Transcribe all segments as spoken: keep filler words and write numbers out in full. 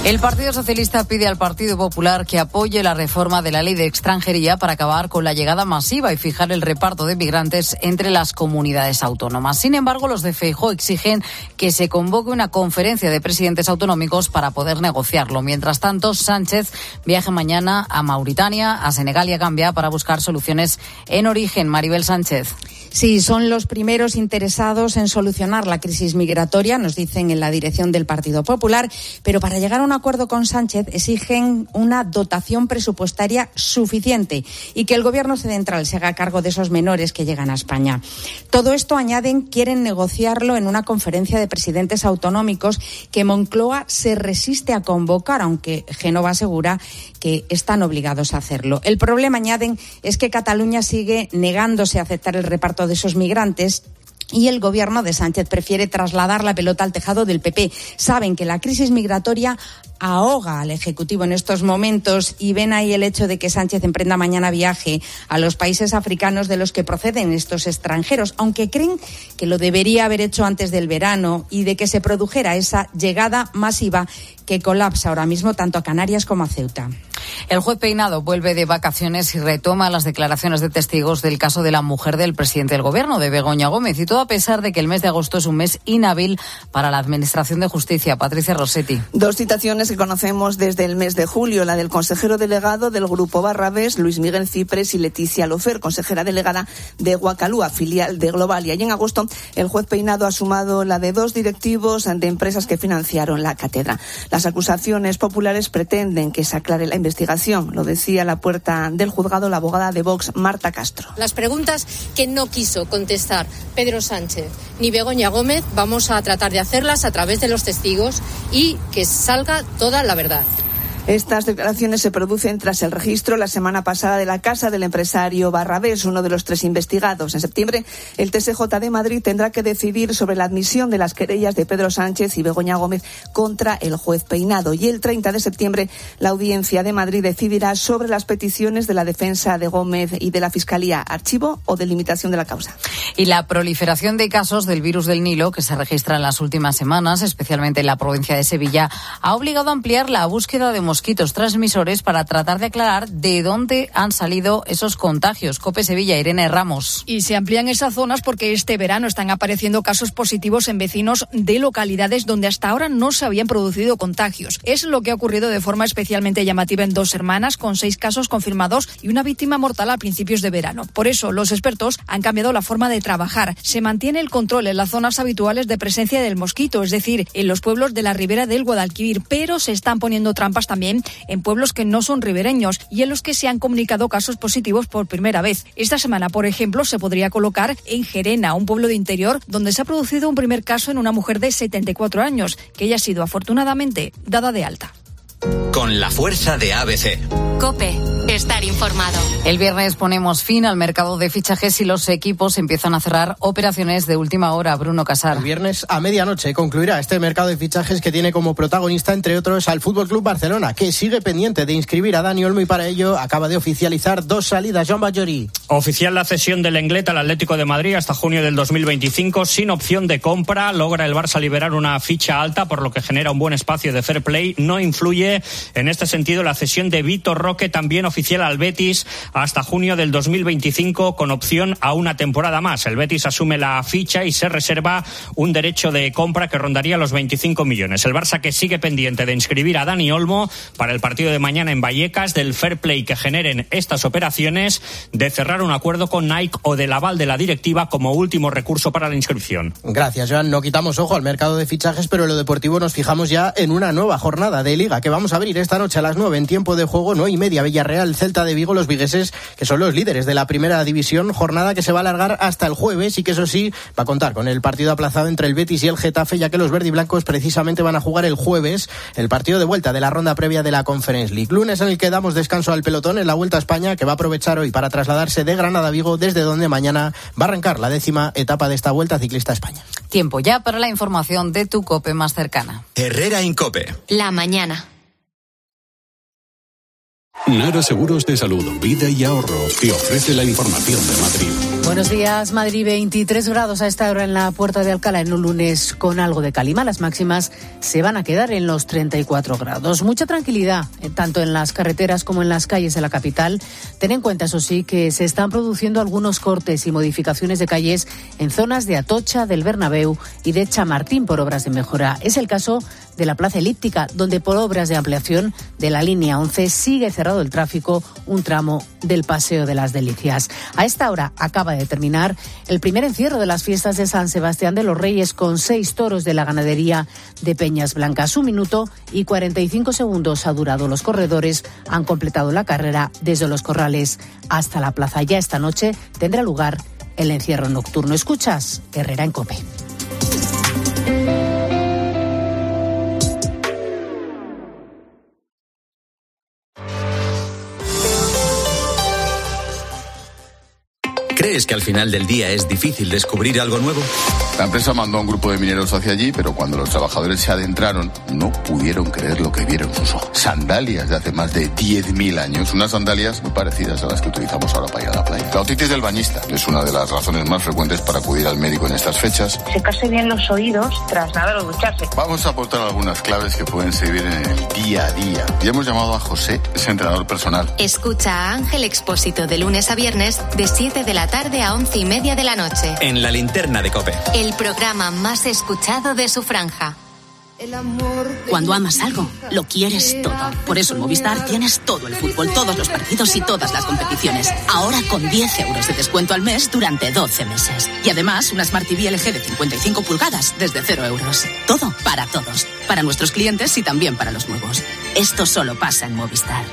El Partido Socialista pide al Partido Popular que apoye la reforma de la ley de extranjería para acabar con la llegada masiva y fijar el reparto de migrantes entre las comunidades autónomas. Sin embargo, los de Feijóo exigen que se convoque una conferencia de presidentes autonómicos para poder negociarlo. Mientras tanto, Sánchez viaja mañana a Mauritania, a Senegal y a Gambia para buscar soluciones en origen. Maribel Sánchez. Sí, son los primeros interesados en solucionar la crisis migratoria, nos dicen en la dirección del Partido Popular, pero para llegar a un acuerdo con Sánchez exigen una dotación presupuestaria suficiente y que el Gobierno central se haga cargo de esos menores que llegan a España. Todo esto, añaden, quieren negociarlo en una conferencia de presidentes autonómicos que Moncloa se resiste a convocar, aunque Génova asegura que están obligados a hacerlo. El problema, añaden, es que Cataluña sigue negándose a aceptar el reparto de esos migrantes y el Gobierno de Sánchez prefiere trasladar la pelota al tejado del P P. Saben que la crisis migratoria ahoga al Ejecutivo en estos momentos y ven ahí el hecho de que Sánchez emprenda mañana viaje a los países africanos de los que proceden estos extranjeros, aunque creen que lo debería haber hecho antes del verano y de que se produjera esa llegada masiva que colapsa ahora mismo tanto a Canarias como a Ceuta. El juez Peinado vuelve de vacaciones y retoma las declaraciones de testigos del caso de la mujer del presidente del Gobierno, de Begoña Gómez, y todo a pesar de que el mes de agosto es un mes inhábil para la Administración de Justicia. Patricia Rossetti. Dos citaciones que conocemos desde el mes de julio, la del consejero delegado del Grupo Barrabés, Luis Miguel Cipres, y Leticia Lofer, consejera delegada de Guacalúa, filial de Globalia. Y en agosto el juez Peinado ha sumado la de dos directivos de empresas que financiaron la cátedra. Las acusaciones populares pretenden que se aclare la investigación, lo decía a la puerta del juzgado la abogada de Vox, Marta Castro. Las preguntas que no quiso contestar Pedro Sánchez ni Begoña Gómez, vamos a tratar de hacerlas a través de los testigos y que salga toda la verdad. Estas declaraciones se producen tras el registro la semana pasada de la casa del empresario Barrabés, uno de los tres investigados. En septiembre, el T S J de Madrid tendrá que decidir sobre la admisión de las querellas de Pedro Sánchez y Begoña Gómez contra el juez Peinado. Y el treinta de septiembre, la Audiencia de Madrid decidirá sobre las peticiones de la defensa de Gómez y de la Fiscalía, archivo o delimitación de la causa. Y la proliferación de casos del virus del Nilo, que se registra en las últimas semanas, especialmente en la provincia de Sevilla, ha obligado a ampliar la búsqueda de mosquitos transmisores para tratar de aclarar de dónde han salido esos contagios. COPE Sevilla, Irene Ramos. Y se amplían esas zonas porque este verano están apareciendo casos positivos en vecinos de localidades donde hasta ahora no se habían producido contagios. Es lo que ha ocurrido de forma especialmente llamativa en Dos Hermanas, con seis casos confirmados y una víctima mortal a principios de verano. Por eso, los expertos han cambiado la forma de trabajar. Se mantiene el control en las zonas habituales de presencia del mosquito, es decir, en los pueblos de la ribera del Guadalquivir, pero se están poniendo trampas también en pueblos que no son ribereños y en los que se han comunicado casos positivos por primera vez. Esta semana, por ejemplo, se podría colocar en Gerena, un pueblo de interior donde se ha producido un primer caso en una mujer de setenta y cuatro años, que ya ha sido afortunadamente dada de alta. Con la fuerza de A B C. COPE. Estar informado. El viernes ponemos fin al mercado de fichajes y los equipos empiezan a cerrar operaciones de última hora. Bruno Casar. El viernes a medianoche concluirá este mercado de fichajes que tiene como protagonista, entre otros, al F C Barcelona, que sigue pendiente de inscribir a Dani Olmo y para ello acaba de oficializar dos salidas. Joan Bajori. Oficial la cesión del Lenglet al Atlético de Madrid hasta junio del dos mil veinticinco sin opción de compra. Logra el Barça liberar una ficha alta, por lo que genera un buen espacio de fair play. No influye en este sentido la cesión de Vitor Roque, también oficial al Betis hasta junio del dos mil veinticinco con opción a una temporada más. El Betis asume la ficha y se reserva un derecho de compra que rondaría los veinticinco millones. El Barça, que sigue pendiente de inscribir a Dani Olmo para el partido de mañana en Vallecas, del fair play que generen estas operaciones, de cerrar un acuerdo con Nike o del aval de la directiva como último recurso para la inscripción. Gracias, Joan. No quitamos ojo al mercado de fichajes, pero en lo deportivo nos fijamos ya en una nueva jornada de Liga que vamos a abrir esta noche a las nueve en tiempo de juego, nueve y media, Villarreal, Celta de Vigo, los vigueses, que son los líderes de la primera división, jornada que se va a alargar hasta el jueves y que eso sí va a contar con el partido aplazado entre el Betis y el Getafe, ya que los verdiblancos precisamente van a jugar el jueves el partido de vuelta de la ronda previa de la Conference League. Lunes en el que damos descanso al pelotón en la Vuelta a España, que va a aprovechar hoy para trasladarse de Granada a Vigo, desde donde mañana va a arrancar la décima etapa de esta Vuelta Ciclista a España. Tiempo ya para la información de tu COPE más cercana. Herrera en COPE. La mañana. Nara Seguros de Salud, Vida y Ahorro te ofrece la información de Madrid. Buenos días, Madrid, veintitrés grados a esta hora en la Puerta de Alcalá, en un lunes con algo de calima. Las máximas se van a quedar en los treinta y cuatro grados. Mucha tranquilidad, tanto en las carreteras como en las calles de la capital. Ten en cuenta, eso sí, que se están produciendo algunos cortes y modificaciones de calles en zonas de Atocha, del Bernabéu y de Chamartín por obras de mejora. Es el caso de la Plaza Elíptica, donde por obras de ampliación de la línea once sigue cerrado el tráfico un tramo del Paseo de las Delicias. A esta hora acaba de terminar el primer encierro de las fiestas de San Sebastián de los Reyes, con seis toros de la ganadería de Peñas Blancas. Un minuto y cuarenta y cinco segundos ha durado. Los corredores han completado la carrera desde los corrales hasta la plaza. Ya esta noche tendrá lugar el encierro nocturno. Escuchas Herrera en COPE. ¿Crees que al final del día es difícil descubrir algo nuevo? La empresa mandó a un grupo de mineros hacia allí, pero cuando los trabajadores se adentraron, no pudieron creer lo que vieron sus ojos. Sandalias de hace más de diez mil años, unas sandalias muy parecidas a las que utilizamos ahora para ir a la playa. La otitis del bañista es una de las razones más frecuentes para acudir al médico en estas fechas. Secarse bien los oídos tras nada o ducharse. Vamos a aportar algunas claves que pueden servir en el día a día. Ya hemos llamado a José, es entrenador personal. Escucha a Ángel Expósito de lunes a viernes de siete de la tarde a once y media de la noche. En la linterna de COPE. El programa más escuchado de su franja. Cuando amas algo, lo quieres todo. Por eso en Movistar tienes todo el fútbol, todos los partidos y todas las competiciones. Ahora con diez euros de descuento al mes durante doce meses. Y además una Smart T V L G de cincuenta y cinco pulgadas desde cero euros. Todo para todos. Para nuestros clientes y también para los nuevos. Esto solo pasa en Movistar.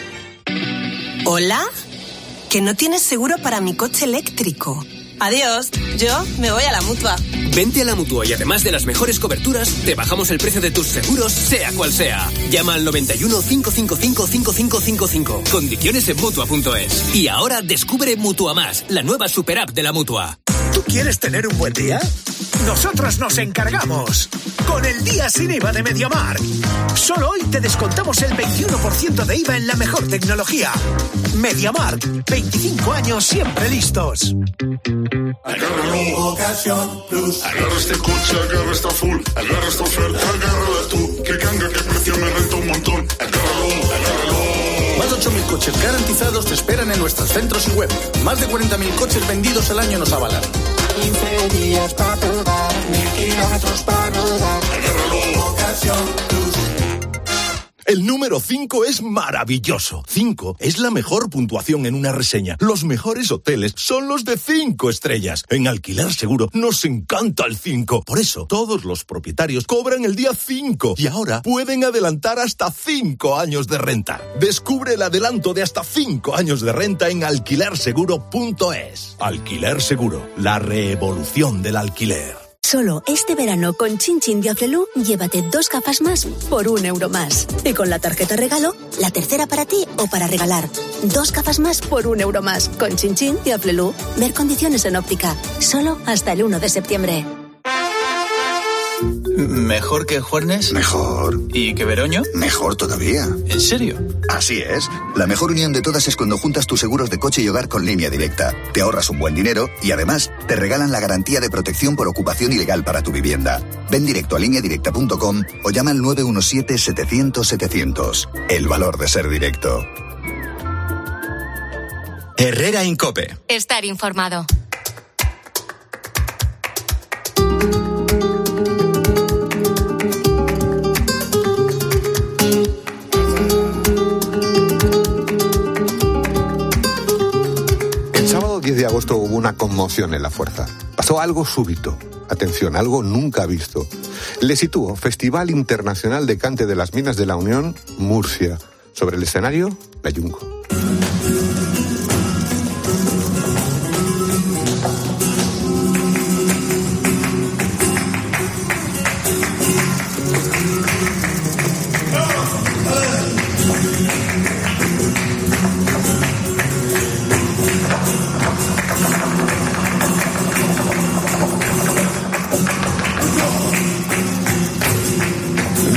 ¿Hola? Que no tienes seguro para mi coche eléctrico. Adiós, yo me voy a la Mutua. Vente a la Mutua y además de las mejores coberturas, te bajamos el precio de tus seguros, sea cual sea. Llama al noventa y uno, cinco cinco cinco, cinco cinco cinco cinco. Condiciones en Mutua punto es. Y ahora descubre Mutua Más, la nueva super app de la Mutua. ¿Tú quieres tener un buen día? Nosotros nos encargamos. Con el día sin I V A de MediaMarkt. Solo hoy te descontamos el veintiuno por ciento de I V A en la mejor tecnología. MediaMarkt, veinticinco años siempre listos. Agárralo, Ocasión Plus. Agarra este coche, agarra esta full. Agarra esta oferta, agárrala tú. Que ganga, que precio me renta un montón. Agárralo, agárralo. Más de ocho mil coches garantizados te esperan en nuestros centros y web. Más de cuarenta mil coches vendidos al año nos avalan. quince días para probar, mil kilómetros para rodar. Agárralo, Ocasión Plus. El número cinco es maravilloso. cinco es la mejor puntuación en una reseña. Los mejores hoteles son los de cinco estrellas. En Alquiler Seguro nos encanta el cinco. Por eso, todos los propietarios cobran el día cinco y ahora pueden adelantar hasta cinco años de renta. Descubre el adelanto de hasta cinco años de renta en alquiler seguro punto es. Alquiler Seguro, la revolución del alquiler. Solo este verano con Chin Chin de Aflelu, llévate dos gafas más por un euro más. Y con la tarjeta regalo, la tercera para ti o para regalar. Dos gafas más por un euro más. Con Chin Chin de Aflelu. Ver condiciones en óptica. Solo hasta el uno de septiembre. ¿Mejor que Juernes? Mejor. ¿Y que Veroño? Mejor todavía. ¿En serio? Así es. La mejor unión de todas es cuando juntas tus seguros de coche y hogar con Línea Directa. Te ahorras un buen dinero y además te regalan la garantía de protección por ocupación ilegal para tu vivienda. Ven directo a línea directa punto com o llama al nueve uno siete, setecientos, setecientos. El valor de ser directo. Herrera en COPE. Estar informado. diez de agosto hubo una conmoción en la fuerza. Pasó algo súbito. Atención, algo nunca visto. Le sitúo Festival Internacional de Cante de las Minas de la Unión, Murcia. Sobre el escenario, la Yunco.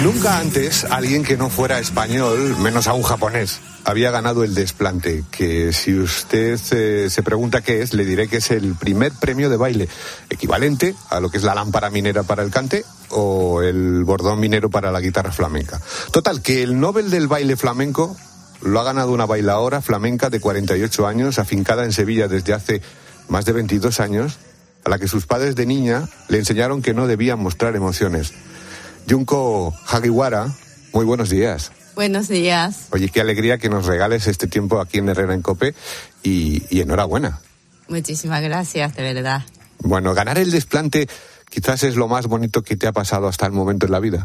Nunca antes alguien que no fuera español, menos aún japonés, había ganado el desplante, que si usted eh, se pregunta qué es, le diré que es el primer premio de baile, equivalente a lo que es la lámpara minera para el cante o el bordón minero para la guitarra flamenca. Total, que el Nobel del baile flamenco lo ha ganado una bailaora flamenca de cuarenta y ocho años, afincada en Sevilla desde hace más de veintidós años, a la que sus padres de niña le enseñaron que no debían mostrar emociones. Junko Hagiwara, muy buenos días. Buenos días. Oye, qué alegría que nos regales este tiempo aquí en Herrera en COPE y, y enhorabuena. Muchísimas gracias, de verdad. Bueno, ganar el desplante quizás es lo más bonito que te ha pasado hasta el momento en la vida.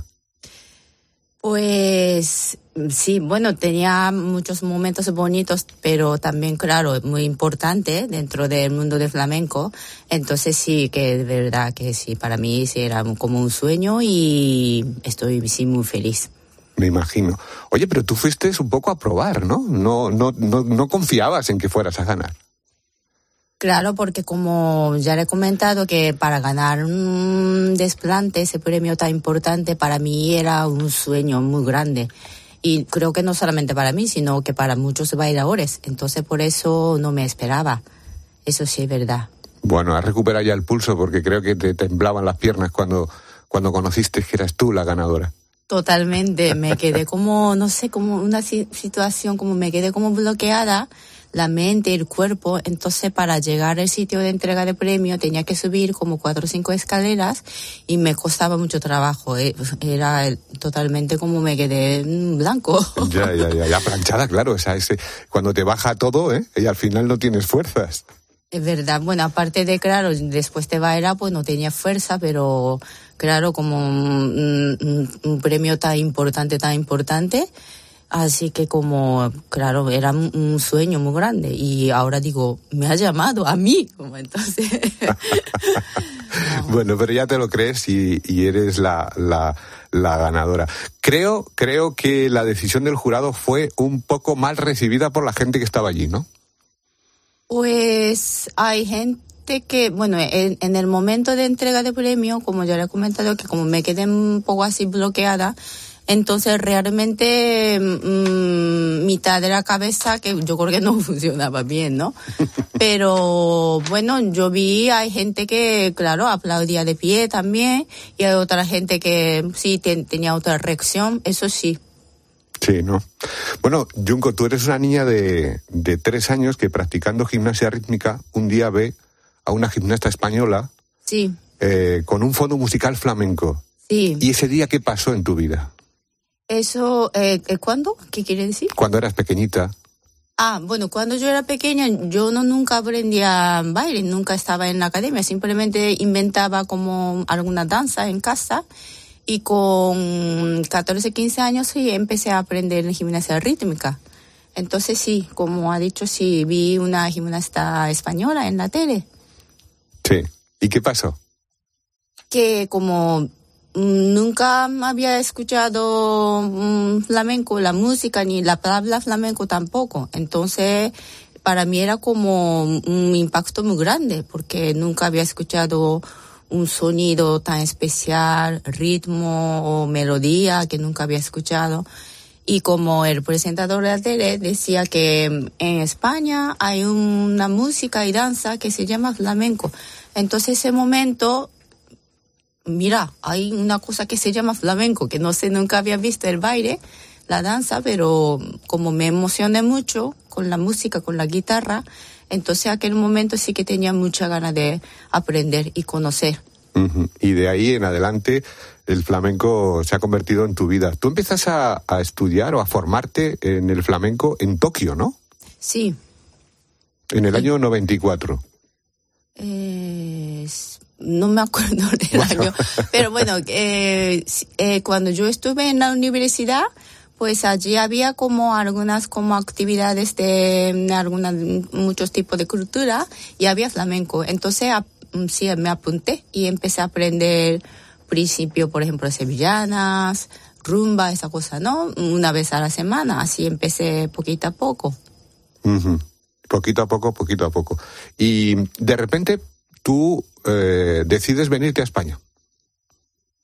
Pues sí, bueno, tenía muchos momentos bonitos, pero también, claro, muy importante dentro del mundo del flamenco. Entonces sí, que de verdad que sí, para mí sí era como un sueño y estoy sí muy feliz. Me imagino. Oye, pero tú fuiste un poco a probar, ¿no? No, no, no, no confiabas en que fueras a ganar. Claro, porque como ya le he comentado que para ganar un desplante, ese premio tan importante, para mí era un sueño muy grande. Y creo que no solamente para mí, sino que para muchos bailadores. Entonces por eso no me esperaba. Eso sí es verdad. Bueno, has recuperado ya el pulso porque creo que te temblaban las piernas cuando, cuando conociste que eras tú la ganadora. Totalmente, me quedé como, no sé, como una situación, como me quedé como bloqueada, la mente, el cuerpo. Entonces para llegar al sitio de entrega de premio tenía que subir como cuatro o cinco escaleras y me costaba mucho trabajo. Era totalmente como me quedé en blanco. Ya, ya, ya, ya planchada, claro, o sea, ese, cuando te baja todo, ¿eh? Y al final no tienes fuerzas. Es verdad, bueno, aparte de, claro, después de bailar, pues no tenía fuerza, pero claro, como un, un, un premio tan importante, tan importante, así que como, claro, era un sueño muy grande y ahora digo, me ha llamado a mí, como entonces. No. Bueno, pero ya te lo crees y, y eres la, la, la ganadora. Creo, creo que la decisión del jurado fue un poco mal recibida por la gente que estaba allí, ¿no? Pues hay gente que, bueno, en, en el momento de entrega de premio, como ya le he comentado, que como me quedé un poco así bloqueada, entonces realmente mmm, mitad de la cabeza, que yo creo que no funcionaba bien, ¿no? Pero bueno, yo vi, hay gente que, claro, aplaudía de pie también, y hay otra gente que sí te, tenía otra reacción, eso sí. Sí, ¿no? Bueno, Junko, tú eres una niña de, de tres años que practicando gimnasia rítmica un día ve a una gimnasta española sí. eh, con un fondo musical flamenco. Sí. ¿Y ese día qué pasó en tu vida? Eso, eh, ¿cuándo? ¿Qué quiere decir? Cuando eras pequeñita. Ah, bueno, cuando yo era pequeña yo no nunca aprendía baile, nunca estaba en la academia, simplemente inventaba como alguna danza en casa. Y con catorce, quince años sí empecé a aprender gimnasia rítmica. Entonces sí, como ha dicho, sí, vi una gimnasta española en la tele. Sí. ¿Y qué pasó? Que como nunca había escuchado um, flamenco, la música, ni la palabra flamenco tampoco. Entonces para mí era como un impacto muy grande, porque nunca había escuchado un sonido tan especial, ritmo o melodía que nunca había escuchado. Y como el presentador de la tele decía que en España hay una música y danza que se llama flamenco. Entonces ese momento, mira, hay una cosa que se llama flamenco, que no sé, nunca había visto el baile, la danza, pero como me emocioné mucho con la música, con la guitarra, entonces aquel momento sí que tenía mucha ganas de aprender y conocer. Uh-huh. Y de ahí en adelante el flamenco se ha convertido en tu vida. Tú empiezas a, a estudiar o a formarte en el flamenco en Tokio, ¿no? Sí. En el sí. año noventa y cuatro. Eh, no me acuerdo del año, pero bueno, eh, eh, cuando yo estuve en la universidad, pues allí había como algunas como actividades de algunas muchos tipos de cultura y había flamenco. Entonces a, sí me apunté y empecé a aprender principio, por ejemplo, sevillanas, rumba, esa cosa, ¿no? Una vez a la semana, así empecé poquito a poco. Uh-huh. Poquito a poco, poquito a poco. Y de repente tú eh, decides venirte a España.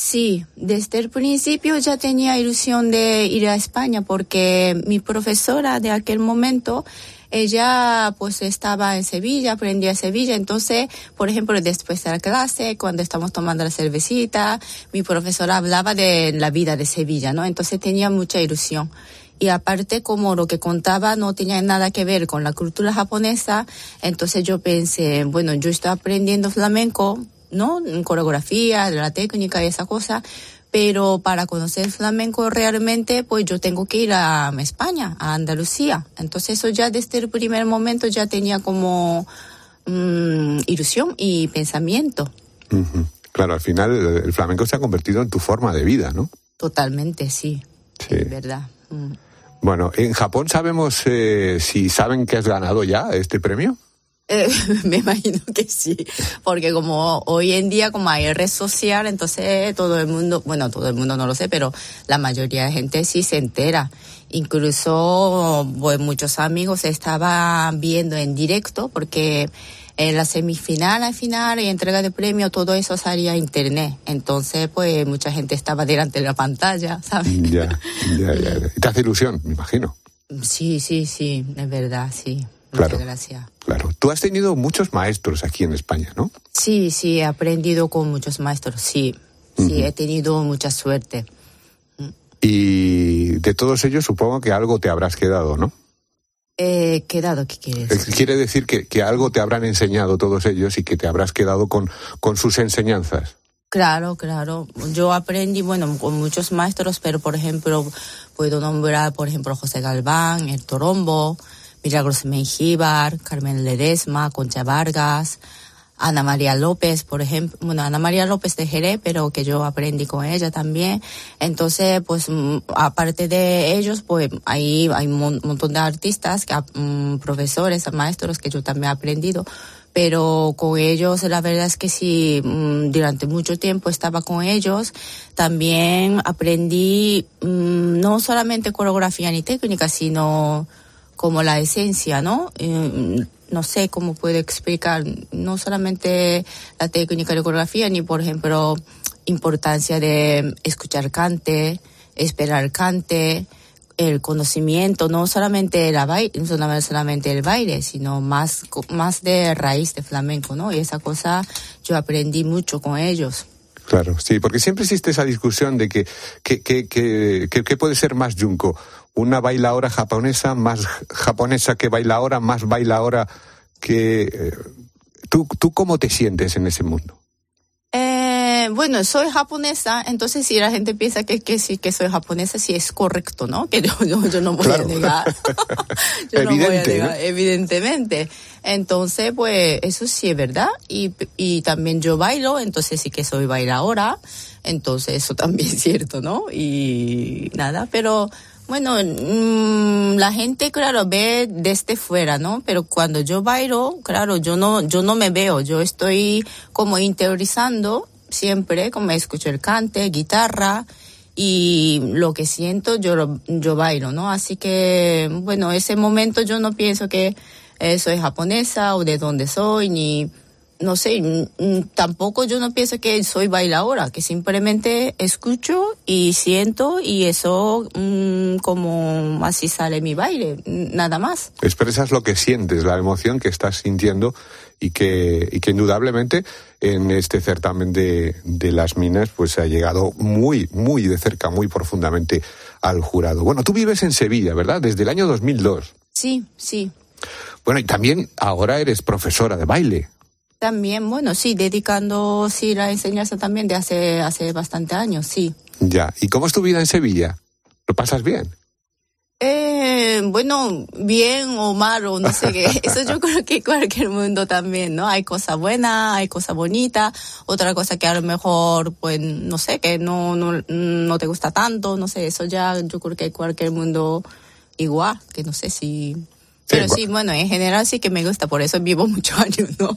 Sí, desde el principio ya tenía ilusión de ir a España porque mi profesora de aquel momento, ella pues estaba en Sevilla, aprendía Sevilla, entonces, por ejemplo, después de la clase, cuando estamos tomando la cervecita, mi profesora hablaba de la vida de Sevilla, ¿no? Entonces tenía mucha ilusión. Y aparte, como lo que contaba no tenía nada que ver con la cultura japonesa, entonces yo pensé, bueno, yo estoy aprendiendo flamenco, ¿no? En coreografía, la técnica y esa cosa, pero para conocer flamenco realmente, pues yo tengo que ir a España, a Andalucía. Entonces eso ya desde el primer momento ya tenía como mmm, ilusión y pensamiento. Uh-huh. Claro, al final el flamenco se ha convertido en tu forma de vida, ¿no? Totalmente, sí. Sí. Es verdad. Mm. Bueno, ¿en Japón sabemos eh, si saben que has ganado ya este premio? Eh, me imagino que sí, porque como hoy en día como hay red social, entonces todo el mundo, bueno, todo el mundo no lo sé, pero la mayoría de gente sí se entera. Incluso pues, muchos amigos estaban viendo en directo porque en la semifinal, al final y entrega de premio, todo eso salía a internet. Entonces, pues mucha gente estaba delante de la pantalla, ¿sabes? Ya, ya, ya. ¿Y te hace ilusión, me imagino? Sí, sí, sí, es verdad, sí. Claro, muchas gracias. Claro. Tú has tenido muchos maestros aquí en España, ¿no? Sí, sí, he aprendido con muchos maestros, sí. Sí, uh-huh. He tenido mucha suerte. Y de todos ellos supongo que algo te habrás quedado, ¿no? Eh, quedado, ¿qué quieres decir? Quiere decir que, que algo te habrán enseñado todos ellos y que te habrás quedado con, con sus enseñanzas. Claro, claro. Yo aprendí, bueno, con muchos maestros, pero por ejemplo, puedo nombrar, por ejemplo, José Galván, el Torombo, Milagros Mengíbar, Carmen Ledesma, Concha Vargas, Ana María López, por ejemplo, bueno, Ana María López de Jerez, pero que yo aprendí con ella también. Entonces, pues, aparte de ellos, pues, ahí hay un montón de artistas, que, um, profesores, maestros que yo también he aprendido. Pero con ellos, la verdad es que sí, durante mucho tiempo estaba con ellos. También aprendí mmm, no solamente coreografía ni técnica, sino como la esencia, ¿no? Eh, no sé cómo puedo explicar, no solamente la técnica de coreografía, ni por ejemplo, importancia de escuchar cante, esperar cante, el conocimiento, no solamente la baile, no solamente el baile, sino más, más de raíz de flamenco, ¿no? Y esa cosa yo aprendí mucho con ellos. Claro, sí, porque siempre existe esa discusión de que que, que, que, que, que puede ser más yunko, una bailaora japonesa, más japonesa que bailaora, más bailaora que... Eh, ¿tú, ¿Tú cómo te sientes en ese mundo? Eh, bueno, soy japonesa, entonces si la gente piensa que, que sí que soy japonesa, sí es correcto, ¿no? Que yo, yo, yo no voy claro. a negar. yo Evidente, no voy a negar, ¿no? Evidentemente. Entonces, pues, eso sí es verdad. Y, y también yo bailo, entonces sí que soy bailadora. Entonces, eso también es cierto, ¿no? Y nada, pero... Bueno, mmm, la gente, claro, ve desde fuera, ¿no? Pero cuando yo bailo, claro, yo no, yo no me veo, yo estoy como interiorizando siempre, como escucho el cante, guitarra, y lo que siento yo, yo bailo, ¿no? Así que, bueno, ese momento yo no pienso que eh, soy japonesa o de dónde soy, ni... No sé, n- n- tampoco yo no pienso que soy bailadora, que simplemente escucho y siento y eso mmm, como así sale mi baile, nada más. Expresas lo que sientes, la emoción que estás sintiendo y que, y que indudablemente en este certamen de, de las minas pues se ha llegado muy, muy de cerca, muy profundamente al jurado. Bueno, tú vives en Sevilla, ¿verdad? Desde el año dos mil dos. Sí, sí. Bueno, y también ahora eres profesora de baile. También, bueno, sí, dedicando sí la enseñanza también de hace hace bastante años, sí. Ya, ¿y cómo es tu vida en Sevilla? ¿Lo pasas bien? Eh, bueno, bien o mal o no sé qué. Eso yo creo que cualquier mundo también, ¿no? Hay cosas buenas, hay cosas bonitas, otra cosa que a lo mejor, pues, no sé, que no no no te gusta tanto, no sé, eso ya yo creo que cualquier mundo igual, que no sé si... Pero sí, bueno, en general sí que me gusta, por eso vivo muchos años, ¿no?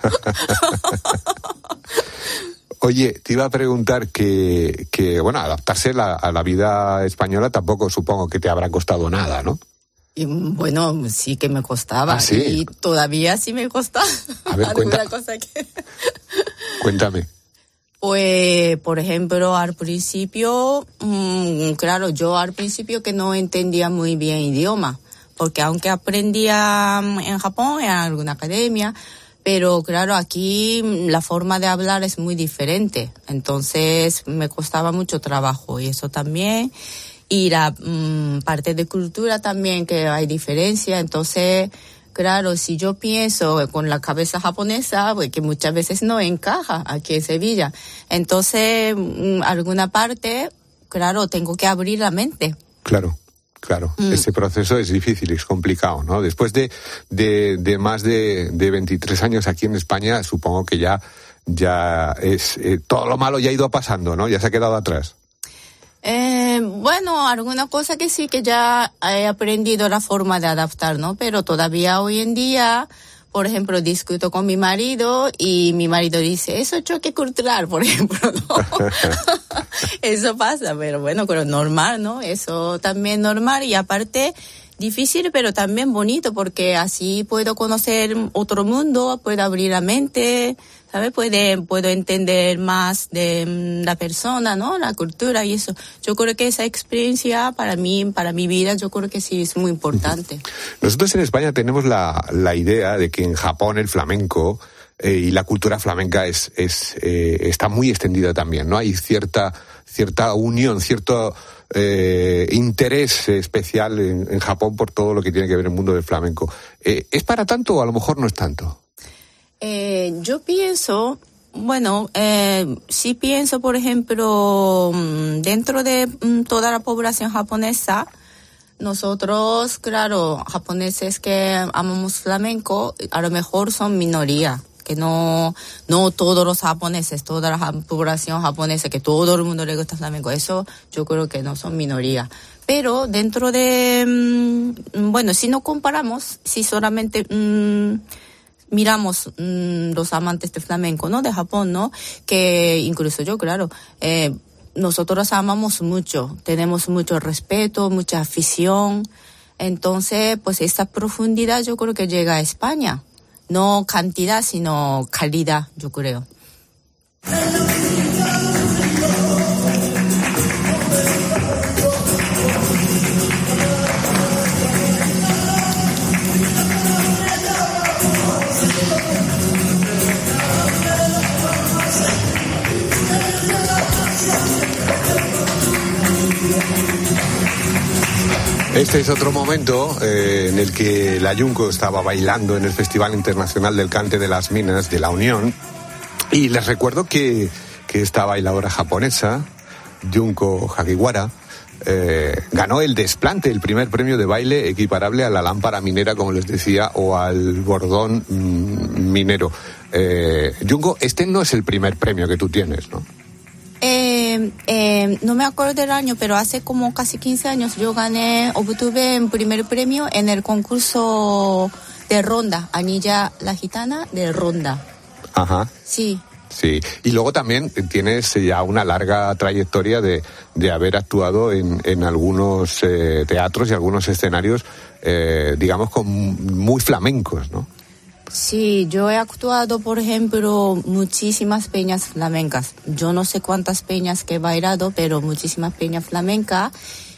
Oye, te iba a preguntar que, que bueno, adaptarse la, a la vida española tampoco supongo que te habrá costado nada, ¿no? Y bueno, sí que me costaba. ¿Ah, sí? Y todavía sí me cuesta. A ver, cuenta, cosa que... cuéntame. Pues, por ejemplo, al principio, mmm, claro, yo al principio que no entendía muy bien idioma, porque aunque aprendía en Japón, en alguna academia, pero claro, aquí la forma de hablar es muy diferente, entonces me costaba mucho trabajo y eso también, y la mmm, parte de cultura también que hay diferencia, entonces... Claro, si yo pienso con la cabeza japonesa, pues que muchas veces no encaja aquí en Sevilla. Entonces, en alguna parte, claro, tengo que abrir la mente. Claro, claro. Mm. Este proceso es difícil, es complicado, ¿no? Después de, de, de más de, de veintitrés años aquí en España, supongo que ya, ya es, eh, todo lo malo ya ha ido pasando, ¿no? Ya se ha quedado atrás. Eh, bueno, alguna cosa que sí que ya he aprendido la forma de adaptar, ¿no? Pero todavía hoy en día, por ejemplo, discuto con mi marido y mi marido dice, eso es choque cultural, por ejemplo, ¿no? Eso pasa, pero bueno, pero normal, ¿no? Eso también normal y aparte difícil, pero también bonito porque así puedo conocer otro mundo, puedo abrir la mente, ¿sabes? Puede, puedo entender más de la persona, ¿no? La cultura y eso. Yo creo que esa experiencia para mí, para mi vida, yo creo que sí es muy importante. Nosotros en España tenemos la, la idea de que en Japón el flamenco eh, y la cultura flamenca es, es eh, está muy extendida también, ¿no? Hay cierta, cierta unión, cierto eh, interés especial en, en Japón por todo lo que tiene que ver el mundo del flamenco. Eh, ¿Es para tanto o a lo mejor no es tanto? Eh, yo pienso, bueno, eh, sí pienso, por ejemplo, dentro de toda la población japonesa, nosotros, claro, japoneses que amamos flamenco, a lo mejor son minoría, que no, no todos los japoneses, toda la población japonesa, que todo el mundo le gusta flamenco, eso yo creo que no son minoría. Pero dentro de, bueno, si no comparamos, si solamente... Mmm, miramos mmm, los amantes de flamenco, ¿no? De Japón, ¿no? Que incluso yo, claro, eh, nosotros amamos mucho, tenemos mucho respeto, mucha afición. Entonces, pues esta profundidad yo creo que llega a España. No cantidad, sino calidad, yo creo. Este es otro momento eh, en el que la Junko estaba bailando en el Festival Internacional del Cante de las Minas de la Unión. Y les recuerdo que, que esta bailadora japonesa, Junko Hagiwara, eh, ganó el desplante, el primer premio de baile equiparable a la lámpara minera, como les decía, o al bordón mmm, minero. Eh, Junko, este no es el primer premio que tú tienes, ¿no? Eh, eh, no me acuerdo del año, pero hace como casi quince años yo gané, obtuve el primer premio en el concurso de ronda, Anilla la Gitana de ronda. Ajá. Sí. Sí, y luego también tienes ya una larga trayectoria de, de haber actuado en, en algunos eh, teatros y algunos escenarios, eh, digamos, con muy flamencos, ¿no? Sí, yo he actuado, por ejemplo, muchísimas peñas flamencas. Yo no sé cuántas peñas que he bailado, pero muchísimas peñas flamencas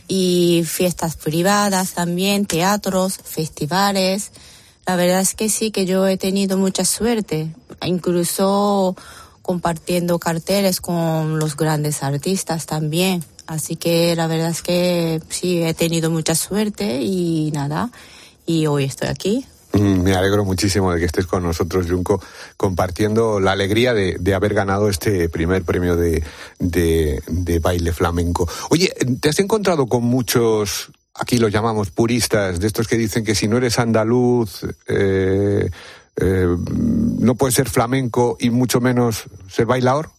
y fiestas privadas también, teatros, festivales. La verdad es que sí, que yo he tenido mucha suerte, incluso compartiendo carteles con los grandes artistas también. Así que la verdad es que sí, he tenido mucha suerte y nada, y hoy estoy aquí. Me alegro muchísimo de que estés con nosotros, Junko, compartiendo la alegría de, de haber ganado este primer premio de, de, de baile flamenco. Oye, ¿te has encontrado con muchos, aquí los llamamos puristas, de estos que dicen que si no eres andaluz, eh, eh, no puedes ser flamenco y mucho menos ser bailador?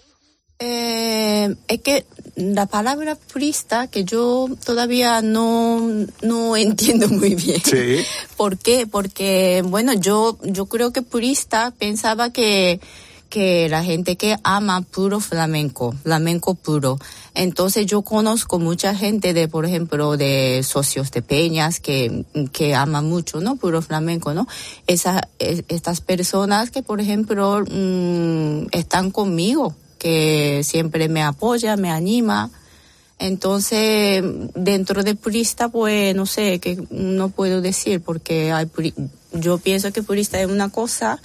Eh, es que la palabra purista que yo todavía no, no entiendo muy bien. Sí. ¿Por qué? Porque, bueno, yo, yo creo que purista pensaba que, que la gente que ama puro flamenco, flamenco puro. Entonces yo conozco mucha gente de, por ejemplo, de socios de peñas que, que aman mucho, ¿no? Puro flamenco, ¿no? Esa, es, estas personas que, por ejemplo, mmm, están conmigo. que siempre me apoya, me anima. Entonces, dentro de purista, pues no sé, que no puedo decir, porque hay puri- yo pienso que purista es una cosa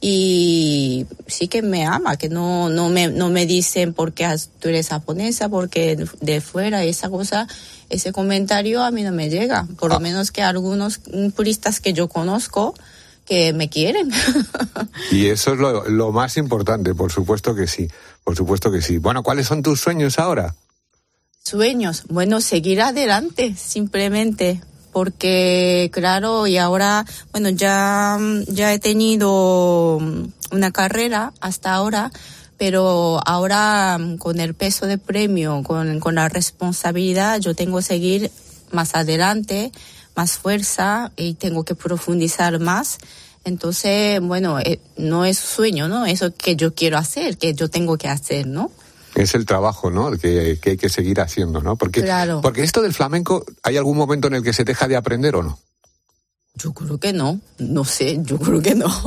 y sí que me ama, que no no me no me dicen porque tú eres japonesa, porque de fuera, esa cosa, ese comentario a mí no me llega, por lo menos que algunos puristas que yo conozco que me quieren. Y eso es lo, lo más importante, por supuesto que sí, por supuesto que sí. Bueno, ¿cuáles son tus sueños ahora? Sueños, bueno, seguir adelante, simplemente, porque claro, y ahora, bueno, ya, ya he tenido una carrera hasta ahora, pero ahora con el peso de premio, con, con la responsabilidad, yo tengo que seguir más adelante, más fuerza, y tengo que profundizar más. Entonces, bueno, eh, no es sueño, ¿no? Eso que yo quiero hacer, que yo tengo que hacer, ¿no? Es el trabajo, ¿no? Que, que hay que seguir haciendo, ¿no? Porque, claro. Porque esto del flamenco, ¿hay algún momento en el que se deja de aprender o no? Yo creo que no, no sé, yo creo que no.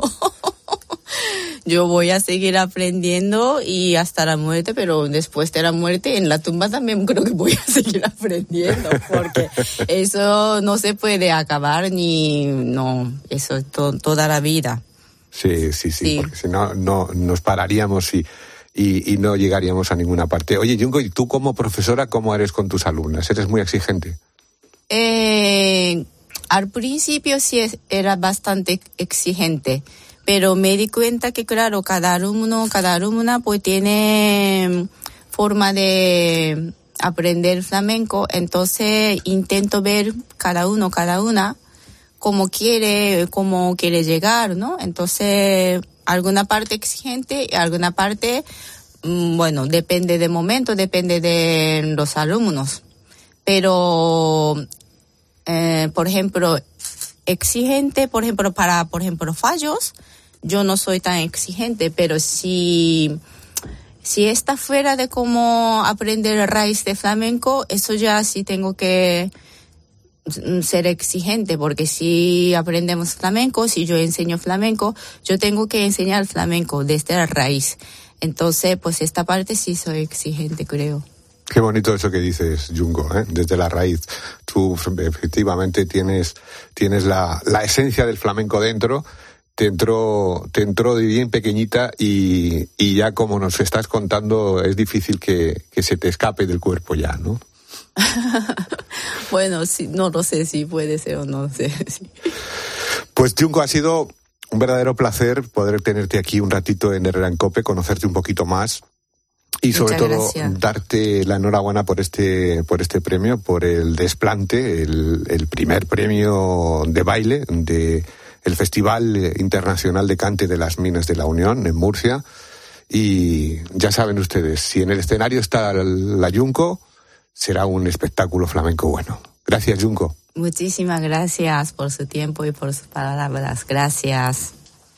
Yo voy a seguir aprendiendo y hasta la muerte, pero después de la muerte, en la tumba también creo que voy a seguir aprendiendo, porque eso no se puede acabar ni, no, eso es to- toda la vida. Sí, sí, sí, Sí. porque si no, no nos pararíamos y... Y, y no llegaríamos a ninguna parte. Oye, Junko, ¿y tú como profesora cómo eres con tus alumnas? ¿Eres muy exigente? Eh, al principio sí es, era bastante exigente, pero me di cuenta que claro, cada alumno, cada alumna pues tiene forma de aprender flamenco, entonces intento ver cada uno, cada una, cómo quiere, cómo quiere llegar, ¿no? Entonces, alguna parte exigente y alguna parte, bueno, depende del momento, depende de los alumnos. Pero, eh, por ejemplo, exigente, por ejemplo, para, por ejemplo, fallos, yo no soy tan exigente, pero si, si está fuera de cómo aprender raíz de flamenco, eso ya sí tengo que ser exigente, porque si aprendemos flamenco, si yo enseño flamenco, yo tengo que enseñar flamenco desde la raíz. Entonces, pues esta parte sí soy exigente, creo. Qué bonito eso que dices, Junko, ¿eh? Desde la raíz. Tú efectivamente tienes, tienes la, la esencia del flamenco dentro, te entró, te entró de bien pequeñita y, y ya como nos estás contando es difícil que, que se te escape del cuerpo ya, ¿no? Bueno, sí, no lo sé si puede ser o no sé. Sí. Pues Junko, ha sido un verdadero placer poder tenerte aquí un ratito en Herrera en COPE, conocerte un poquito más y sobre Muchas todo gracias. darte la enhorabuena por este por este premio, por el Desplante, el, el primer premio de baile de el Festival Internacional de Cante de las Minas de la Unión en Murcia. Y ya saben ustedes, si en el escenario está la Junko, será un espectáculo flamenco bueno. Gracias, Junko. Muchísimas gracias por su tiempo y por sus palabras. Gracias.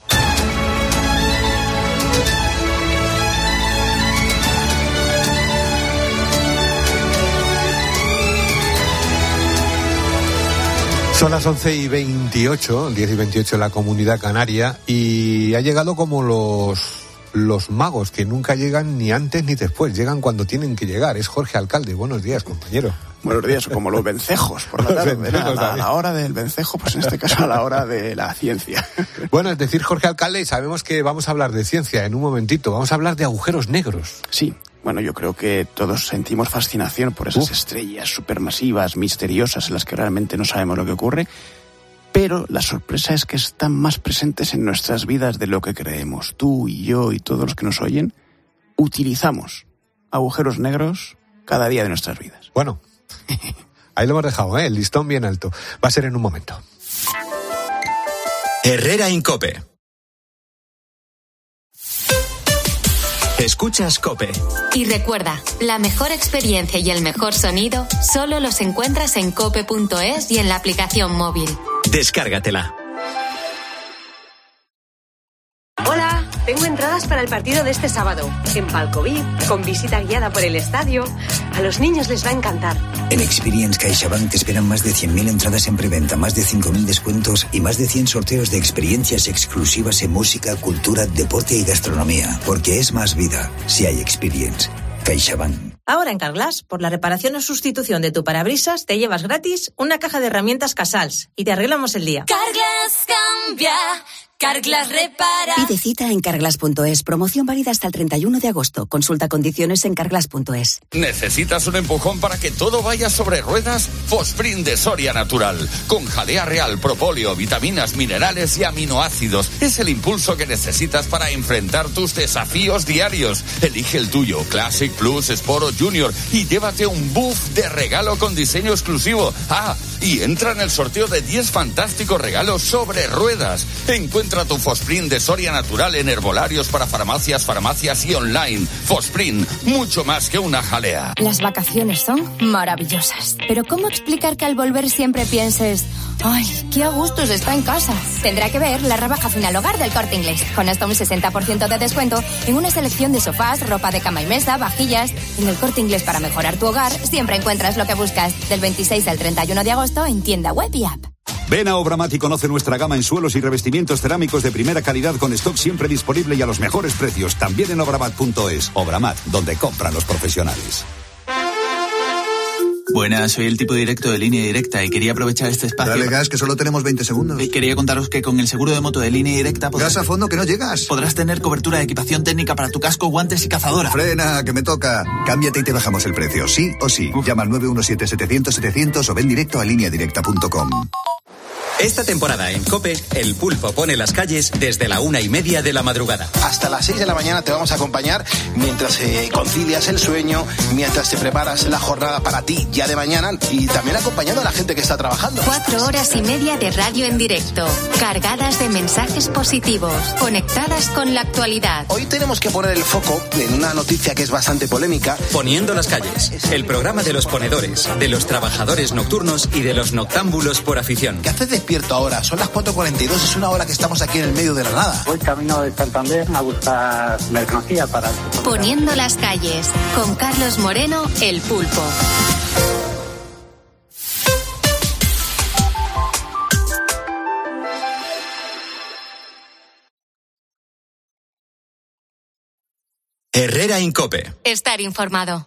Son las once y veintiocho, diez y veintiocho en la Comunidad Canaria, y ha llegado como los, los magos, que nunca llegan ni antes ni después, llegan cuando tienen que llegar. Es Jorge Alcalde. Buenos días, compañero. Buenos días, como los vencejos por la tarde, a la, a la hora del vencejo, pues en este caso a la hora de la ciencia. Bueno, es decir, Jorge Alcalde, y sabemos que vamos a hablar de ciencia en un momentito, vamos a hablar de agujeros negros. Sí, bueno, yo creo que todos sentimos fascinación por esas Uf. estrellas supermasivas, misteriosas, en las que realmente no sabemos lo que ocurre, pero la sorpresa es que están más presentes en nuestras vidas de lo que creemos. Tú y yo y todos los que nos oyen utilizamos agujeros negros cada día de nuestras vidas. Bueno, ahí lo hemos dejado, ¿eh? El listón bien alto. Va a ser en un momento. Herrera en COPE. Escuchas COPE. Y recuerda, la mejor experiencia y el mejor sonido solo los encuentras en cope punto es y en la aplicación móvil. Descárgatela. Hola, tengo entradas entradas para el partido de este sábado. En palco V I P, con visita guiada por el estadio. A los niños les va a encantar. En Experience CaixaBank te esperan más de cien mil entradas en preventa, más de cinco mil descuentos y más de cien sorteos de experiencias exclusivas en música, cultura, deporte y gastronomía. Porque es más vida si hay Experience. CaixaBank. Ahora en Carglass, por la reparación o sustitución de tu parabrisas, te llevas gratis una caja de herramientas Casals y te arreglamos el día. Carglass cambia, Carglass repara. Pide cita en carglass punto es. Promoción válida hasta el treinta y uno de agosto. Consulta condiciones en carglass punto es. ¿Necesitas un empujón para que todo vaya sobre ruedas? Fosprint de Soria Natural. Con jalea real, propóleo, vitaminas, minerales y aminoácidos. Es el impulso que necesitas para enfrentar tus desafíos diarios. Elige el tuyo, Classic, Plus, Sport o Junior, y llévate un buff de regalo con diseño exclusivo. Ah, y entra en el sorteo de diez fantásticos regalos sobre ruedas. Encuentra tu Fosprint de Soria Natural en herbolarios para farmacias, farmacias y online. Fosprint, mucho más que una jalea. Las vacaciones son maravillosas. Pero ¿cómo explicar que al volver siempre pienses, ay, qué a gusto se está en casa? Tendrá que ver la rebaja final hogar del Corte Inglés. Con hasta un sesenta por ciento de descuento en una selección de sofás, ropa de cama y mesa, vajillas. En el Corte Inglés, para mejorar tu hogar, siempre encuentras lo que buscas. Del veintiséis al treinta y uno de agosto en tienda web y app. Ven a Obramat y conoce nuestra gama en suelos y revestimientos cerámicos de primera calidad con stock siempre disponible y a los mejores precios. También en obramat punto es. Obramat, donde compran los profesionales. Buenas, soy el tipo directo de Línea Directa y quería aprovechar este espacio. Dale gas, que solo tenemos veinte segundos. Y quería contaros que con el seguro de moto de Línea Directa podrás... Gas a fondo, que no llegas. Podrás tener cobertura de equipación técnica para tu casco, guantes y cazadora. Frena, que me toca. Cámbiate y te bajamos el precio, sí o sí. Uf. Llama al nueve uno siete, setecientos, setecientos o ven directo a línea directa punto com. Esta temporada en COPE, el Pulpo pone las calles desde la una y media de la madrugada. Hasta las seis de la mañana te vamos a acompañar mientras eh, concilias el sueño, mientras te preparas la jornada para ti ya de mañana y también acompañando a la gente que está trabajando. Cuatro horas y media de radio en directo, cargadas de mensajes positivos, conectadas con la actualidad. Hoy tenemos que poner el foco en una noticia que es bastante polémica. Poniendo las calles, el programa de los ponedores, de los trabajadores nocturnos y de los noctámbulos por afición. ¿Qué haces despierto ahora? Son las cuatro cuarenta y dos, es una hora que estamos aquí en el medio de la nada. Voy camino de Santander a buscar mercancía para... Poniendo las calles, con Carlos Moreno, el Pulpo. Herrera Incope. Estar informado.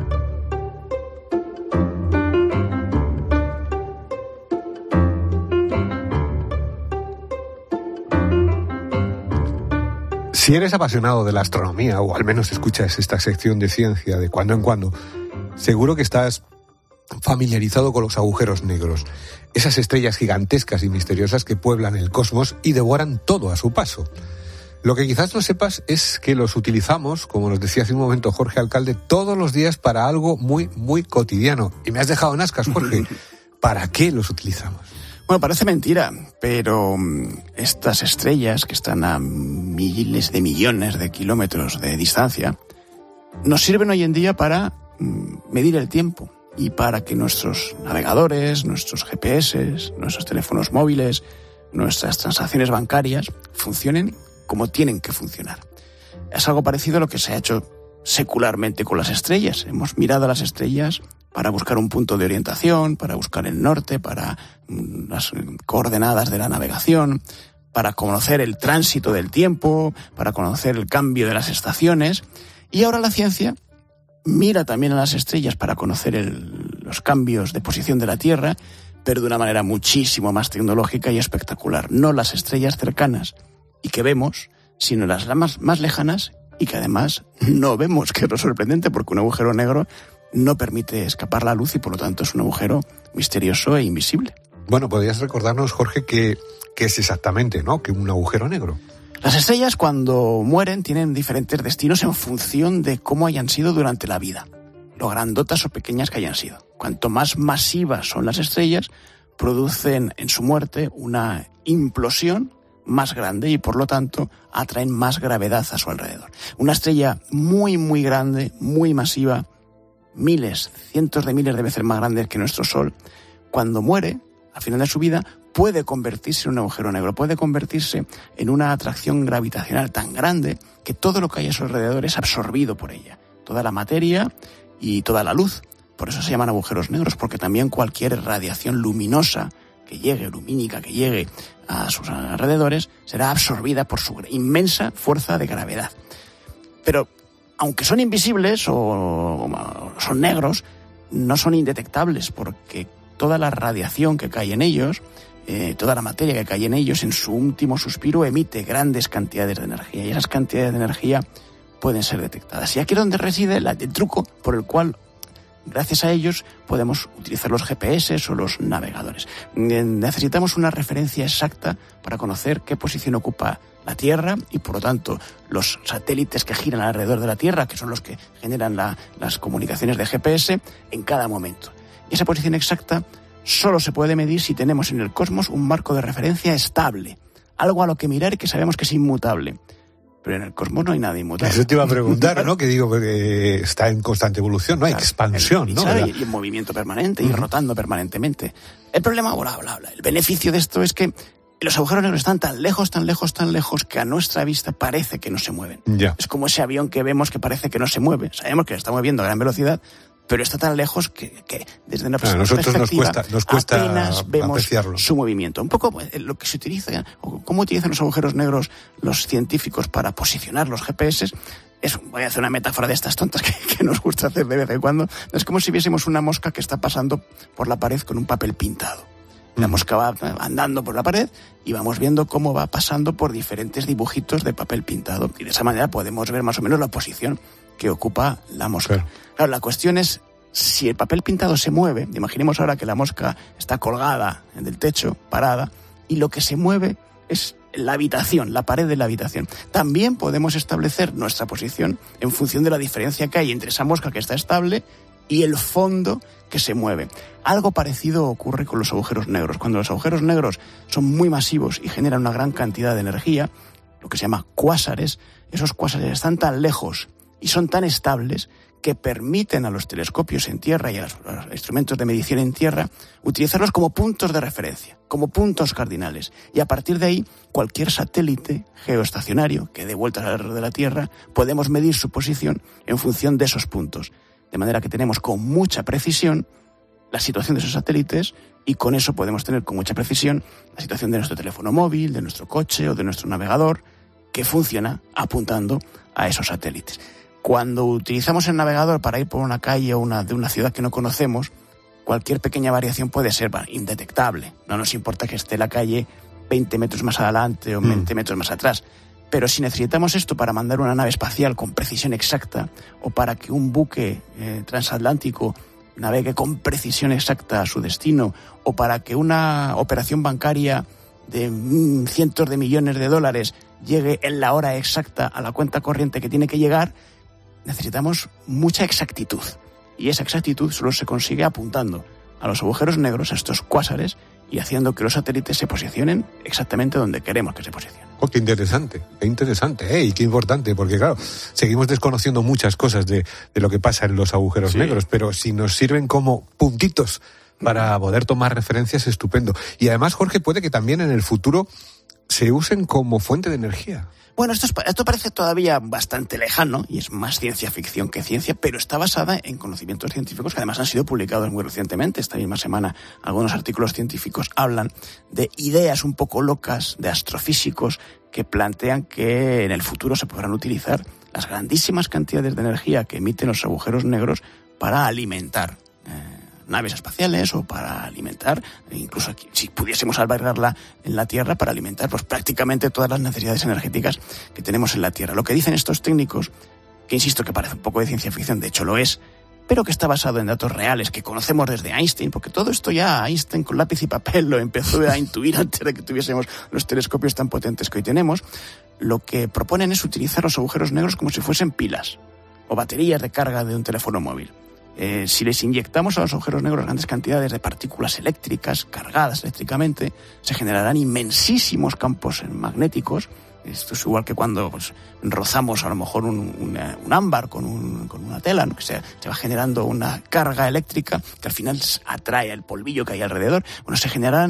Si eres apasionado de la astronomía, o al menos escuchas esta sección de ciencia de cuando en cuando, seguro que estás familiarizado con los agujeros negros, esas estrellas gigantescas y misteriosas que pueblan el cosmos y devoran todo a su paso. Lo que quizás no sepas es que los utilizamos, como nos decía hace un momento Jorge Alcalde, todos los días para algo muy, muy cotidiano. Y me has dejado en ascuas, Jorge. ¿Para qué los utilizamos? Bueno, parece mentira, pero estas estrellas que están a miles de millones de kilómetros de distancia nos sirven hoy en día para medir el tiempo y para que nuestros navegadores, nuestros G P S, nuestros teléfonos móviles, nuestras transacciones bancarias funcionen como tienen que funcionar. Es algo parecido a lo que se ha hecho secularmente con las estrellas. Hemos mirado a las estrellas para buscar un punto de orientación, para buscar el norte, para las coordenadas de la navegación, para conocer el tránsito del tiempo, para conocer el cambio de las estaciones. Y ahora la ciencia mira también a las estrellas para conocer el, los cambios de posición de la Tierra, pero de una manera muchísimo más tecnológica y espectacular. No las estrellas cercanas y que vemos, sino las más, más lejanas y que además no vemos, que es lo sorprendente, porque un agujero negro no permite escapar la luz y por lo tanto es un agujero misterioso e invisible. Bueno, podrías recordarnos, Jorge, qué que es exactamente, ¿no?, que un agujero negro. Las estrellas, cuando mueren, tienen diferentes destinos en función de cómo hayan sido durante la vida, lo grandotas o pequeñas que hayan sido. Cuanto más masivas son las estrellas, producen en su muerte una implosión más grande y por lo tanto atraen más gravedad a su alrededor. Una estrella muy, muy grande, muy masiva, miles, cientos de miles de veces más grande que nuestro Sol, cuando muere, al final de su vida, puede convertirse en un agujero negro, puede convertirse en una atracción gravitacional tan grande que todo lo que hay a su alrededor es absorbido por ella. Toda la materia y toda la luz. Por eso se llaman agujeros negros, porque también cualquier radiación luminosa que llegue, lumínica, que llegue a sus alrededores, será absorbida por su inmensa fuerza de gravedad. Pero, aunque son invisibles o son negros, no son indetectables, porque toda la radiación que cae en ellos, eh, toda la materia que cae en ellos, en su último suspiro, emite grandes cantidades de energía, y esas cantidades de energía pueden ser detectadas. Y aquí es donde reside la, el truco por el cual, gracias a ellos, podemos utilizar los G P S o los navegadores. Necesitamos una referencia exacta para conocer qué posición ocupa la Tierra y, por lo tanto, los satélites que giran alrededor de la Tierra, que son los que generan la, las comunicaciones de G P S, en cada momento. Y esa posición exacta solo se puede medir si tenemos en el cosmos un marco de referencia estable, algo a lo que mirar y que sabemos que es inmutable. Pero en el cosmos no hay nada inmutable. Eso te iba a preguntar, ¿no? Que digo, que está en constante evolución, ¿no? Hay claro, expansión, el, ¿no? Y, y en movimiento permanente, uh-huh. y rotando permanentemente. El problema, bla, bla, bla. El beneficio de esto es que los agujeros negros están tan lejos, tan lejos, tan lejos, que a nuestra vista parece que no se mueven. Ya. Es como ese avión que vemos que parece que no se mueve. Sabemos que está moviendo a gran velocidad, pero está tan lejos que, que desde una claro, perspectiva nos cuesta, nos cuesta apenas vemos apreciarlo. Su movimiento. Un poco lo que se utiliza, o cómo utilizan los agujeros negros los científicos para posicionar los G P S, es, voy a hacer una metáfora de estas tontas que, que nos gusta hacer de vez en cuando, es como si viésemos una mosca que está pasando por la pared con un papel pintado. La mosca va andando por la pared y vamos viendo cómo va pasando por diferentes dibujitos de papel pintado. Y de esa manera podemos ver más o menos la posición que ocupa la mosca. Claro, claro la cuestión es, si el papel pintado se mueve, imaginemos ahora que la mosca está colgada del techo, parada, y lo que se mueve es la habitación, la pared de la habitación. También podemos establecer nuestra posición en función de la diferencia que hay entre esa mosca que está estable y el fondo que se mueve. Algo parecido ocurre con los agujeros negros. Cuando los agujeros negros son muy masivos y generan una gran cantidad de energía, lo que se llama cuásares, esos cuásares están tan lejos y son tan estables que permiten a los telescopios en tierra y a los, a los instrumentos de medición en tierra utilizarlos como puntos de referencia, como puntos cardinales. Y a partir de ahí, cualquier satélite geoestacionario que dé vueltas alrededor de la Tierra, podemos medir su posición en función de esos puntos. De manera que tenemos con mucha precisión la situación de esos satélites y con eso podemos tener con mucha precisión la situación de nuestro teléfono móvil, de nuestro coche o de nuestro navegador, que funciona apuntando a esos satélites. Cuando utilizamos el navegador para ir por una calle o una, de una ciudad que no conocemos, cualquier pequeña variación puede ser indetectable. No nos importa que esté la calle veinte metros más adelante o veinte mm. metros más atrás. Pero si necesitamos esto para mandar una nave espacial con precisión exacta o para que un buque eh, transatlántico navegue con precisión exacta a su destino o para que una operación bancaria de mm, cientos de millones de dólares llegue en la hora exacta a la cuenta corriente que tiene que llegar, necesitamos mucha exactitud. Y esa exactitud solo se consigue apuntando a los agujeros negros, a estos cuásares, y haciendo que los satélites se posicionen exactamente donde queremos que se posicionen. Oh, qué interesante, qué interesante, ¿eh? Y qué importante, porque claro, seguimos desconociendo muchas cosas de, de lo que pasa en los agujeros sí. negros, pero si nos sirven como puntitos para poder tomar referencias, estupendo. Y además, Jorge, puede que también en el futuro se usen como fuente de energía. Bueno, esto, es, esto parece todavía bastante lejano y es más ciencia ficción que ciencia, pero está basada en conocimientos científicos que además han sido publicados muy recientemente. Esta misma semana algunos artículos científicos hablan de ideas un poco locas de astrofísicos que plantean que en el futuro se podrán utilizar las grandísimas cantidades de energía que emiten los agujeros negros para alimentar eh, naves espaciales o para alimentar, incluso aquí, si pudiésemos albergarla en la Tierra, para alimentar pues prácticamente todas las necesidades energéticas que tenemos en la Tierra. Lo que dicen estos técnicos, que insisto que parece un poco de ciencia ficción, de hecho lo es, pero que está basado en datos reales que conocemos desde Einstein, porque todo esto ya Einstein con lápiz y papel lo empezó a intuir antes de que tuviésemos los telescopios tan potentes que hoy tenemos. Lo que proponen es utilizar los agujeros negros como si fuesen pilas o baterías de carga de un teléfono móvil. Eh, si les inyectamos a los agujeros negros grandes cantidades de partículas eléctricas cargadas eléctricamente, se generarán inmensísimos campos magnéticos. Esto es igual que cuando pues, rozamos a lo mejor un, una, un ámbar con, un, con una tela, ¿no? Que se, se va generando una carga eléctrica que al final atrae el polvillo que hay alrededor. Bueno, se generarán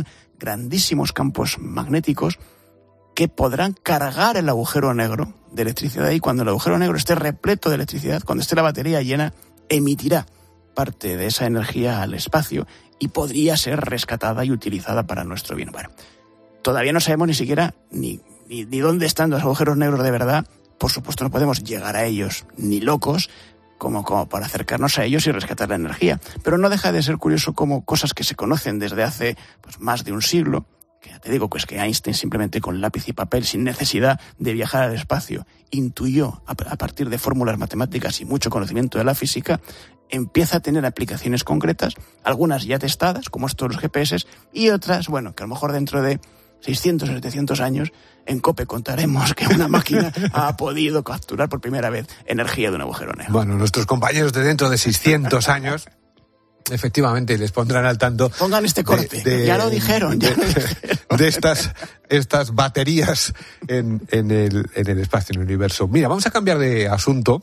grandísimos campos magnéticos que podrán cargar el agujero negro de electricidad, y cuando el agujero negro esté repleto de electricidad, cuando esté la batería llena, emitirá parte de esa energía al espacio y podría ser rescatada y utilizada para nuestro bien. Bueno, todavía no sabemos ni siquiera ni, ni, ni dónde están los agujeros negros de verdad. Por supuesto no podemos llegar a ellos ni locos como, como para acercarnos a ellos y rescatar la energía. Pero no deja de ser curioso cómo cosas que se conocen desde hace pues, más de un siglo, que ya te digo, pues que Einstein simplemente con lápiz y papel, sin necesidad de viajar al espacio, intuyó a, a partir de fórmulas matemáticas y mucho conocimiento de la física, empieza a tener aplicaciones concretas, algunas ya testadas, como estos los G P S, y otras, bueno, que a lo mejor dentro de seiscientos o setecientos años, en COPE contaremos que una máquina ha podido capturar por primera vez energía de un agujero negro. Bueno, nuestros compañeros de dentro de seiscientos años, efectivamente, les pondrán al tanto. Pongan este corte, de, de, ya lo dijeron. Ya de, lo dijeron. de estas, estas baterías en, en, el, en el espacio, en el universo. Mira, vamos a cambiar de asunto.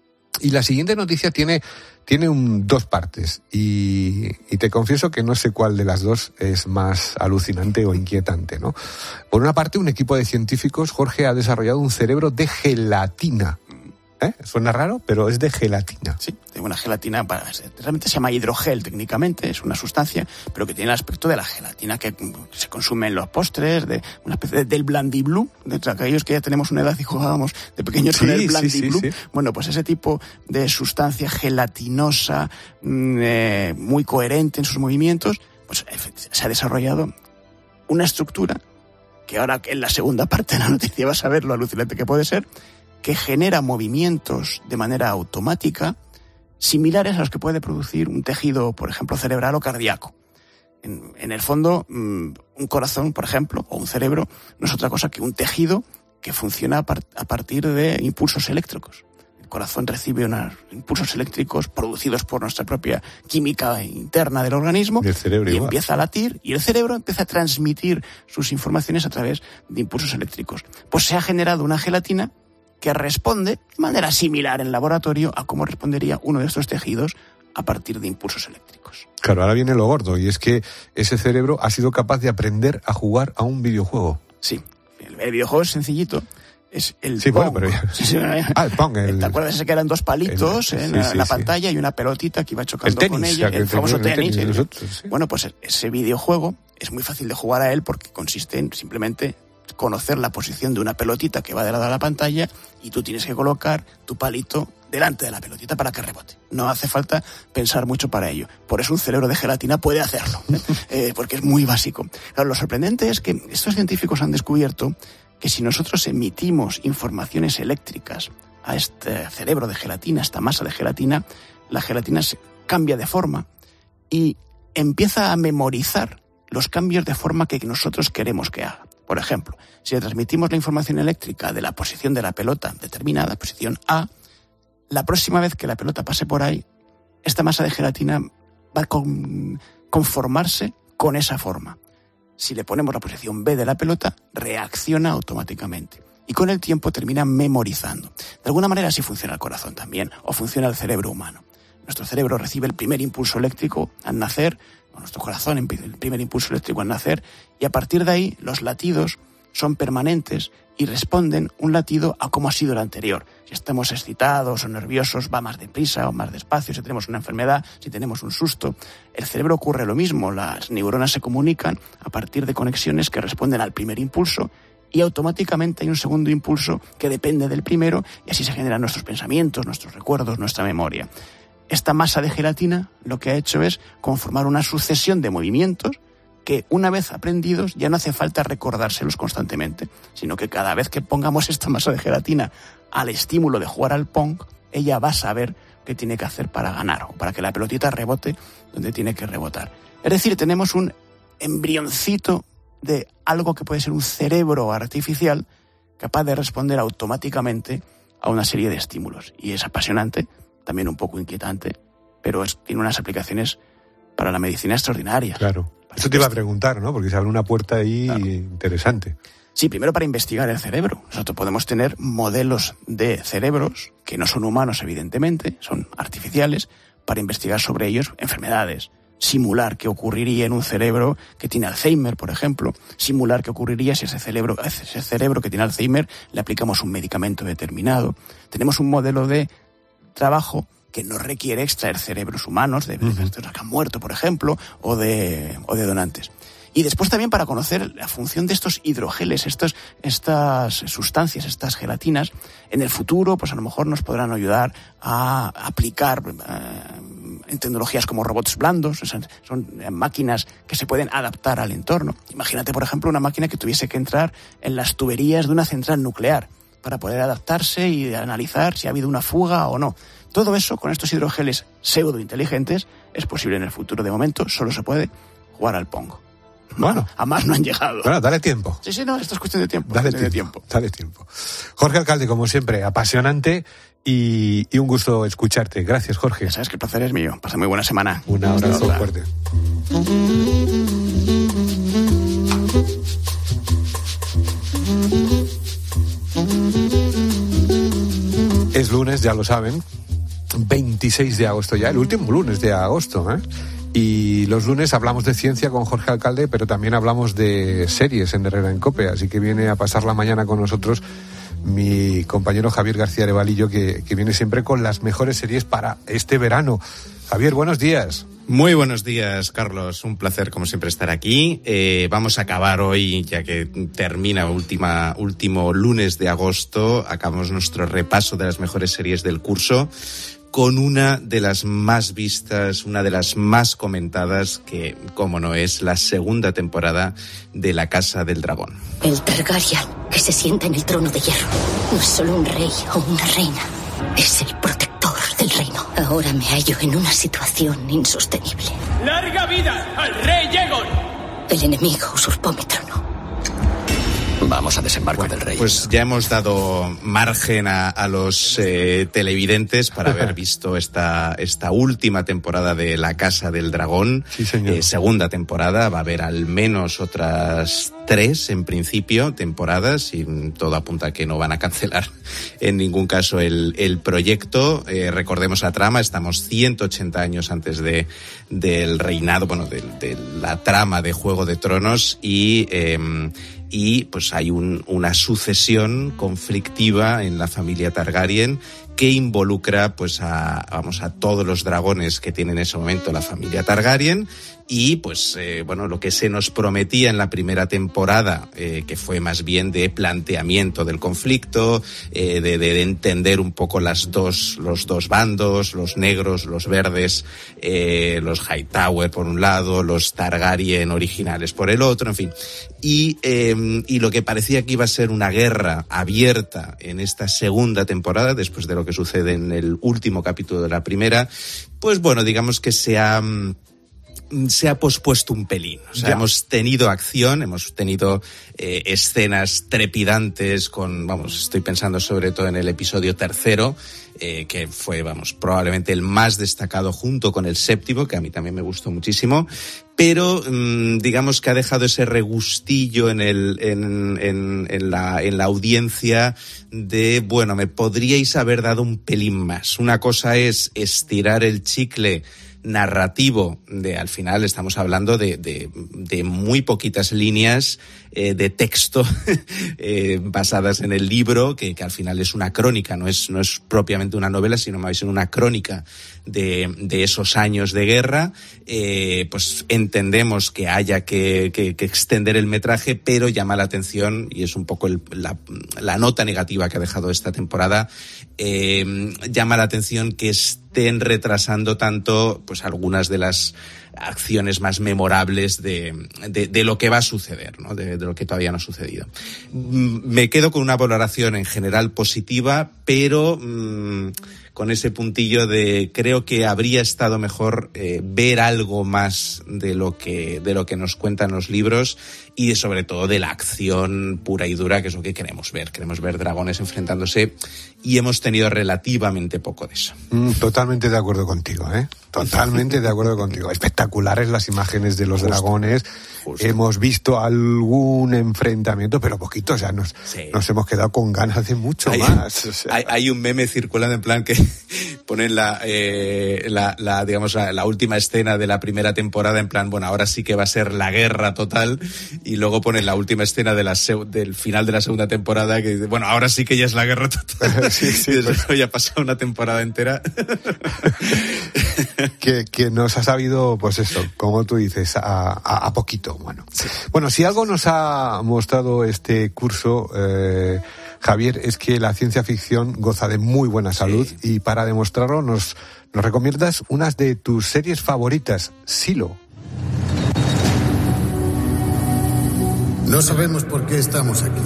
Y la siguiente noticia tiene, tiene un, dos partes. Y, y te confieso que no sé cuál de las dos es más alucinante o inquietante, ¿no? Por una parte, un equipo de científicos, Jorge, ha desarrollado un cerebro de gelatina. ¿Eh? Suena raro, pero es de gelatina. Sí, de una gelatina, realmente se llama hidrogel técnicamente, es una sustancia, pero que tiene el aspecto de la gelatina que se consume en los postres, de una especie de, del blandiblue, de aquellos que ya tenemos una edad y jugábamos de pequeños sí, con el blandiblue. Sí, sí, sí. Bueno, pues ese tipo de sustancia gelatinosa, eh, muy coherente en sus movimientos, pues se ha desarrollado una estructura que ahora en la segunda parte de la noticia vas a ver lo alucinante que puede ser, que genera movimientos de manera automática similares a los que puede producir un tejido, por ejemplo, cerebral o cardíaco. En, en el fondo, un corazón, por ejemplo, o un cerebro, no es otra cosa que un tejido que funciona a, par- a partir de impulsos eléctricos. El corazón recibe unos impulsos eléctricos producidos por nuestra propia química interna del organismo, y, el cerebro y igual. empieza a latir, y el cerebro empieza a transmitir sus informaciones a través de impulsos eléctricos. Pues se ha generado una gelatina que responde de manera similar en laboratorio a cómo respondería uno de estos tejidos a partir de impulsos eléctricos. Claro, ahora viene lo gordo, y es que ese cerebro ha sido capaz de aprender a jugar a un videojuego. Sí, el, el videojuego es sencillito, es el sí, Pong. Bueno, pero ya... sí, sí, ah, el Pong. El... ¿Te acuerdas ese que eran dos palitos el... en sí, la, sí, la sí. pantalla y una pelotita que iba chocando el tenis, con ella? El, el famoso el tenis. tenis el... nosotros, sí. Bueno, pues ese videojuego es muy fácil de jugar a él porque consiste en simplemente conocer la posición de una pelotita que va de lado a la pantalla y tú tienes que colocar tu palito delante de la pelotita para que rebote. No hace falta pensar mucho para ello. Por eso un cerebro de gelatina puede hacerlo, ¿eh? Eh, porque es muy básico. Claro, lo sorprendente es que estos científicos han descubierto que si nosotros emitimos informaciones eléctricas a este cerebro de gelatina, a esta masa de gelatina, la gelatina se cambia de forma y empieza a memorizar los cambios de forma que nosotros queremos que haga. Por ejemplo, si le transmitimos la información eléctrica de la posición de la pelota determinada, posición A, la próxima vez que la pelota pase por ahí, esta masa de gelatina va a con, conformarse con esa forma. Si le ponemos la posición B de la pelota, reacciona automáticamente. Y con el tiempo termina memorizando. De alguna manera así funciona el corazón también, o funciona el cerebro humano. Nuestro cerebro recibe el primer impulso eléctrico al nacer, o nuestro corazón el primer impulso eléctrico al nacer, y a partir de ahí los latidos son permanentes y responden un latido a cómo ha sido el anterior. Si estamos excitados o nerviosos, va más deprisa o más despacio. Si tenemos una enfermedad, si tenemos un susto. El cerebro ocurre lo mismo. Las neuronas se comunican a partir de conexiones que responden al primer impulso y automáticamente hay un segundo impulso que depende del primero y así se generan nuestros pensamientos, nuestros recuerdos, nuestra memoria. Esta masa de gelatina lo que ha hecho es conformar una sucesión de movimientos que una vez aprendidos ya no hace falta recordárselos constantemente, sino que cada vez que pongamos esta masa de gelatina al estímulo de jugar al Pong, ella va a saber qué tiene que hacer para ganar o para que la pelotita rebote donde tiene que rebotar. Es decir, tenemos un embrioncito de algo que puede ser un cerebro artificial capaz de responder automáticamente a una serie de estímulos. Y es apasionante, también un poco inquietante, pero es, tiene unas aplicaciones para la medicina extraordinarias. Claro. Eso te iba a preguntar, ¿no? Porque se abre una puerta ahí claro. interesante. Sí, primero para investigar el cerebro. Nosotros podemos tener modelos de cerebros que no son humanos, evidentemente, son artificiales, para investigar sobre ellos enfermedades, simular qué ocurriría en un cerebro que tiene Alzheimer, por ejemplo, simular qué ocurriría si ese cerebro, ese cerebro que tiene Alzheimer le aplicamos un medicamento determinado. Tenemos un modelo de trabajo que no requiere extraer cerebros humanos de personas uh-huh. que han muerto, por ejemplo, o de, o de donantes. Y después también para conocer la función de estos hidrogeles, estos, estas sustancias, estas gelatinas, en el futuro, pues a lo mejor nos podrán ayudar a aplicar eh, en tecnologías como robots blandos, o sea, son máquinas que se pueden adaptar al entorno. Imagínate, por ejemplo, una máquina que tuviese que entrar en las tuberías de una central nuclear para poder adaptarse y analizar si ha habido una fuga o no. Todo eso, con estos hidrogeles pseudo-inteligentes, es posible en el futuro. De momento, solo se puede jugar al Pongo. Bueno, a más no han llegado. Bueno, dale tiempo. Sí, sí, no, esto es cuestión de tiempo. Dale tiempo, de tiempo. Dale tiempo. Jorge Alcalde, como siempre, apasionante y, y un gusto escucharte. Gracias, Jorge. Ya sabes que el placer es mío. Pasa muy buena semana. Un abrazo fuerte. Es lunes, ya lo saben. veintiséis de agosto ya, el último lunes de agosto, ¿eh? Y los lunes hablamos de ciencia con Jorge Alcalde, pero también hablamos de series en Herrera en Cope, así que viene a pasar la mañana con nosotros mi compañero Javier García Arevalillo, que, que viene siempre con las mejores series para este verano. Javier, buenos días. Muy buenos días, Carlos. Un placer, como siempre, estar aquí. Eh, vamos a acabar hoy, ya que termina última, último lunes de agosto, acabamos nuestro repaso de las mejores series del curso con una de las más vistas, una de las más comentadas, que, como no, es la segunda temporada de La Casa del Dragón. El Targaryen, que se sienta en el trono de hierro, no es solo un rey o una reina, es el protector del reino. Ahora me hallo en una situación insostenible. ¡Larga vida al rey Aegon! El enemigo usurpó mi trono. Vamos a desembarco bueno, del rey. Pues ya hemos dado margen a, a los eh, televidentes para haber visto esta, esta última temporada de La Casa del Dragón. Sí, señor. Eh, segunda temporada, va a haber al menos otras tres, en principio, temporadas, y todo apunta a que no van a cancelar en ningún caso el, el proyecto. Eh, recordemos la trama, estamos ciento ochenta años antes de, del reinado, bueno, de, de la trama de Juego de Tronos, y... Eh, y pues hay un, una sucesión conflictiva en la familia Targaryen que involucra pues a, vamos, a todos los dragones que tiene en ese momento la familia Targaryen. Y pues eh, bueno, lo que se nos prometía en la primera temporada, eh, que fue más bien de planteamiento del conflicto, eh, de, de entender un poco las dos, los dos bandos, los negros, los verdes, eh, los Hightower por un lado, los Targaryen originales por el otro, en fin. Y, eh, y lo que parecía que iba a ser una guerra abierta en esta segunda temporada, después de lo que sucede en el último capítulo de la primera, pues bueno, digamos que se ha... se ha pospuesto un pelín. O sea, ya. hemos tenido acción, hemos tenido eh, escenas trepidantes con, vamos, estoy pensando sobre todo en el episodio tercero, eh, que fue, vamos, probablemente el más destacado junto con el séptimo, que a mí también me gustó muchísimo, pero mmm, digamos que ha dejado ese regustillo en el en, en, en la en la audiencia de, bueno, me podríais haber dado un pelín más. Una cosa es estirar el chicle narrativo, de al final estamos hablando de, de, de muy poquitas líneas eh, de texto eh, basadas en el libro, que, que al final es una crónica, no es, no es propiamente una novela, sino más bien una crónica de, de esos años de guerra. Eh, pues entendemos que haya que, que, que extender el metraje, pero llama la atención, y es un poco el, la, la nota negativa que ha dejado esta temporada, eh, llama la atención que estén retrasando tanto pues algunas de las acciones más memorables de, de, de lo que va a suceder, ¿no? De, de lo que todavía no ha sucedido. Me quedo con una valoración en general positiva, pero mmm, con ese puntillo de creo que habría estado mejor eh, ver algo más de lo que de lo que nos cuentan los libros, y de, sobre todo de la acción pura y dura, que es lo que queremos ver. Queremos ver dragones enfrentándose, y hemos tenido relativamente poco de eso. Mm, totalmente de acuerdo contigo, ¿eh? Totalmente de acuerdo contigo. Espectaculares las imágenes de los Justo. dragones. Justo. Hemos visto algún enfrentamiento, pero poquito. O sea, nos, sí. nos hemos quedado con ganas de mucho hay, más. O sea. hay, hay un meme circulando en plan que ponen la, eh, la, la digamos la, la última escena de la primera temporada en plan, bueno, ahora sí que va a ser la guerra total, y luego ponen la última escena de la del final de la segunda temporada que dice, bueno, ahora sí que ya es la guerra total. Sí, sí, y después ya ha pasado una temporada entera. que, que nos ha sabido, pues eso, como tú dices, a, a, a poquito. Bueno, sí. Bueno, si algo nos ha mostrado este curso, eh, Javier, es que la ciencia ficción goza de muy buena salud, sí. Y para demostrarlo nos, nos recomiendas unas de tus series favoritas, Silo. No sabemos por qué estamos aquí.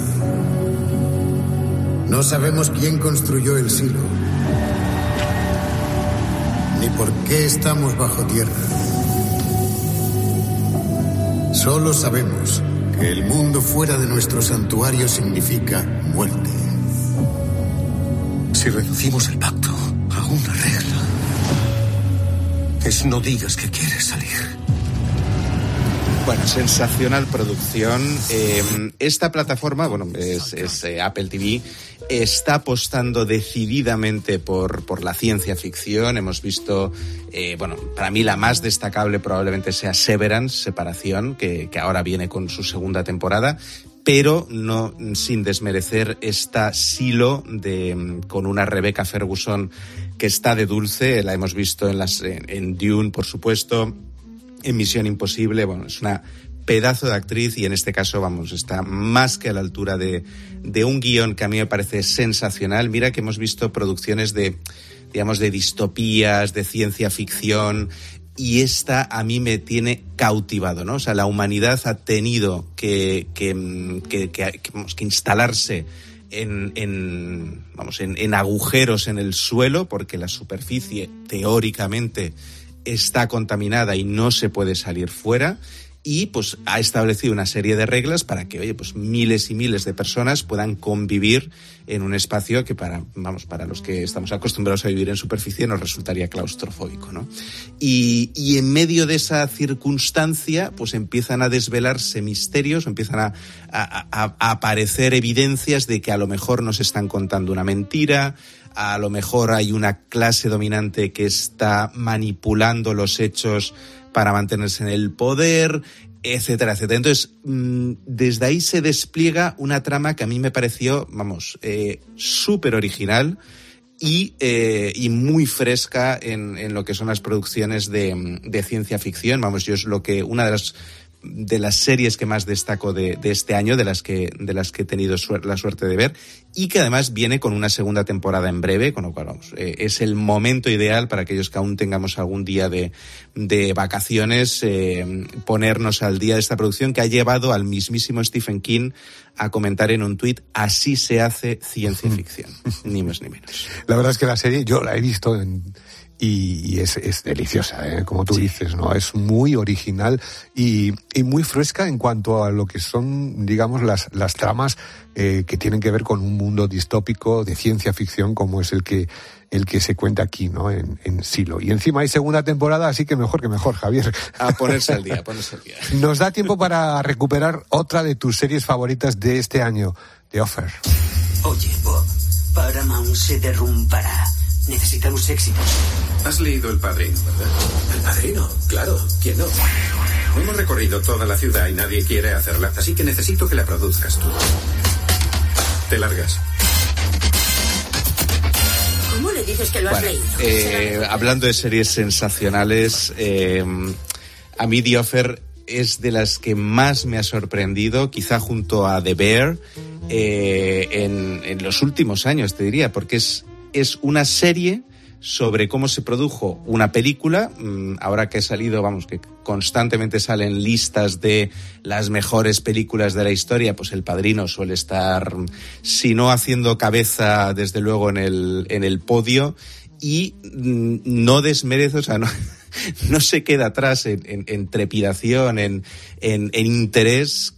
No sabemos quién construyó el silo. Ni por qué estamos bajo tierra. Solo sabemos que el mundo fuera de nuestro santuario significa muerte. Si reducimos el pacto a una regla, es no digas que quieres salir. Bueno, sensacional producción. Eh, esta plataforma, bueno, es, es eh, Apple T V, está apostando decididamente por, por la ciencia ficción. Hemos visto, eh, bueno, para mí la más destacable probablemente sea Severance, Separación, que, que ahora viene con su segunda temporada, pero no sin desmerecer esta Silo de, con una Rebecca Ferguson que está de dulce. La hemos visto en, las, en, en Dune, por supuesto, en Misión Imposible. Bueno, es una pedazo de actriz y en este caso, vamos, está más que a la altura de, de un guión que a mí me parece sensacional. Mira que hemos visto producciones de, digamos, de distopías, de ciencia ficción, y esta a mí me tiene cautivado, ¿no? O sea, la humanidad ha tenido que, que, que, que, que, que instalarse en, en, vamos, en, en agujeros en el suelo, porque la superficie, teóricamente, está contaminada y no se puede salir fuera, y pues ha establecido una serie de reglas para que, oye, pues miles y miles de personas puedan convivir en un espacio que para, vamos, para los que estamos acostumbrados a vivir en superficie nos resultaría claustrofóbico, ¿no? Y, y en medio de esa circunstancia, pues empiezan a desvelarse misterios, empiezan a, a, a, a aparecer evidencias de que a lo mejor nos están contando una mentira, a lo mejor hay una clase dominante que está manipulando los hechos para mantenerse en el poder, etcétera, etcétera. Entonces, desde ahí se despliega una trama que a mí me pareció, vamos, eh, súper original y, eh, y muy fresca en, en lo que son las producciones de, de ciencia ficción. Vamos, yo es lo que, una de las de las series que más destaco de, de este año, de las que de las que he tenido suer- la suerte de ver, y que además viene con una segunda temporada en breve, con lo cual, vamos, eh, es el momento ideal para aquellos que aún tengamos algún día de, de vacaciones, eh, ponernos al día de esta producción que ha llevado al mismísimo Stephen King a comentar en un tuit: así se hace ciencia ficción, ni más ni menos. La verdad es que la serie yo la he visto en... Y, y es, es deliciosa, ¿eh? Como tú sí. dices, ¿no? Es muy original y, y muy fresca en cuanto a lo que son, digamos, las, las tramas eh, que tienen que ver con un mundo distópico de ciencia ficción como es el que el que se cuenta aquí, ¿no? En, en Silo. Y encima hay segunda temporada, así que mejor que mejor, Javier. A ponerse al día, a ponerse al día. Nos da tiempo para recuperar otra de tus series favoritas de este año, The Offer. Oye, Bob, Paramount se derrumbará. Necesitamos éxitos. Has leído El Padrino, ¿verdad? El Padrino, claro. ¿Quién no? Hemos recorrido toda la ciudad y nadie quiere hacerla, así que necesito que la produzcas tú. Te largas. ¿Cómo le dices que lo has bueno, leído? Eh, hablando de series sensacionales, eh, a mí The Offer es de las que más me ha sorprendido, quizá junto a The Bear, eh, en, en los últimos años, te diría, porque es es una serie sobre cómo se produjo una película. Ahora que ha salido, vamos, que constantemente salen listas de las mejores películas de la historia, pues El Padrino suele estar, si no haciendo cabeza, desde luego en el, en el podio, y no desmerece, o sea, no, no se queda atrás en, en, en trepidación, en, en, en interés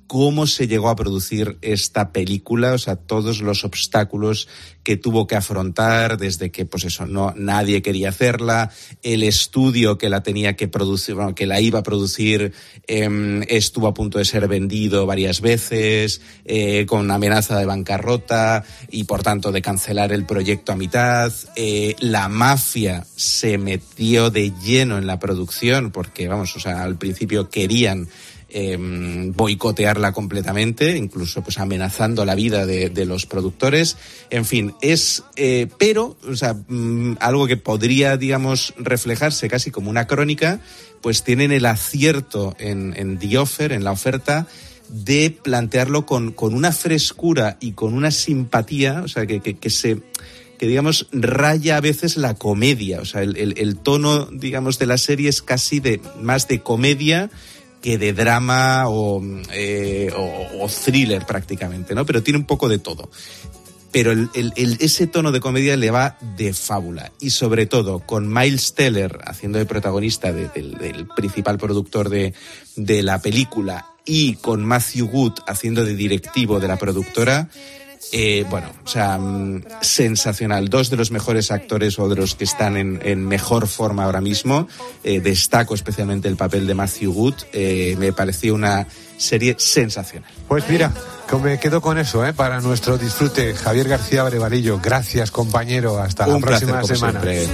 cómo se llegó a producir esta película, o sea, todos los obstáculos que tuvo que afrontar desde que, pues eso, no nadie quería hacerla, el estudio que la tenía que producir, bueno, que la iba a producir, eh, estuvo a punto de ser vendido varias veces, eh, con amenaza de bancarrota y, por tanto, de cancelar el proyecto a mitad. Eh, la mafia se metió de lleno en la producción porque, vamos, o sea, al principio querían Eh, boicotearla completamente, incluso pues amenazando la vida de, de los productores. En fin, es eh, pero, o sea, mmm, algo que podría, digamos, reflejarse casi como una crónica, pues tienen el acierto en, en The Offer, en la oferta, de plantearlo con, con una frescura y con una simpatía, o sea, que, que, que se que digamos raya a veces la comedia, o sea, el, el, el tono, digamos, de la serie es casi de más de comedia que de drama o, eh, o, o thriller prácticamente, ¿no? Pero tiene un poco de todo. Pero el, el, el, ese tono de comedia le va de fábula. Y sobre todo, con Miles Teller haciendo de protagonista de, de, del principal productor de, de la película y con Matthew Good haciendo de directivo de la productora, Eh, bueno, o sea, mmm, sensacional. Dos de los mejores actores o de los que están en, en mejor forma ahora mismo. Eh, destaco especialmente el papel de Matthew Good. Eh, me pareció una serie sensacional. Pues mira, me quedo con eso, ¿eh? Para nuestro disfrute. Javier García Brevarillo, gracias, compañero. Hasta Un la próxima placer, semana. Siempre.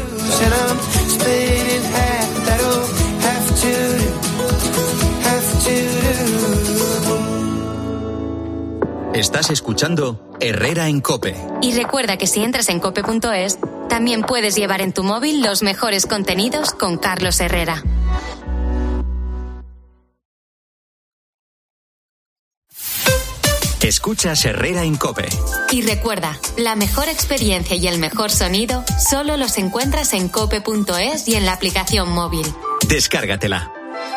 Estás escuchando Herrera en COPE. Y recuerda que si entras en cope punto es, también puedes llevar en tu móvil los mejores contenidos con Carlos Herrera. Escuchas Herrera en COPE. Y recuerda, la mejor experiencia y el mejor sonido solo los encuentras en cope punto es y en la aplicación móvil. Descárgatela.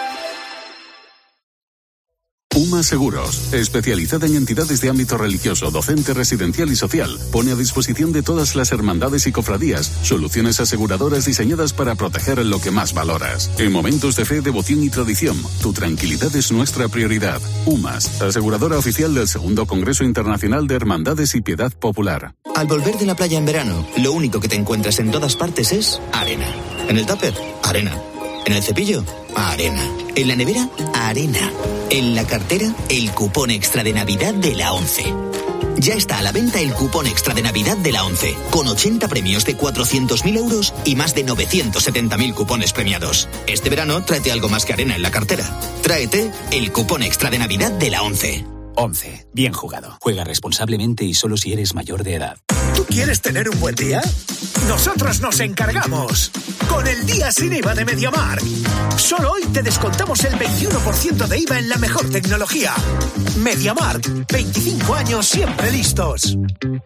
UMA Seguros, especializada en entidades de ámbito religioso, docente, residencial y social, pone a disposición de todas las hermandades y cofradías soluciones aseguradoras diseñadas para proteger lo que más valoras. En momentos de fe, devoción y tradición, tu tranquilidad es nuestra prioridad. UMAS, aseguradora oficial del segundo Congreso Internacional de Hermandades y Piedad Popular. Al volver de la playa en verano, lo único que te encuentras en todas partes es arena. En el tupper, arena. En el cepillo, arena. En la nevera, arena. En la cartera, el cupón extra de Navidad de la ONCE. Ya está a la venta el cupón extra de Navidad de la ONCE, con ochenta premios de cuatrocientos mil euros y más de novecientos setenta mil cupones premiados. Este verano, tráete algo más que arena en la cartera. Tráete el cupón extra de Navidad de la ONCE. ONCE. Bien jugado. Juega responsablemente y solo si eres mayor de edad. ¿Tú quieres tener un buen día? Nosotros nos encargamos. Con el día sin I V A de MediaMarkt. Solo hoy te descontamos el veintiuno por ciento de I V A en la mejor tecnología. MediaMarkt. veinticinco años siempre listos.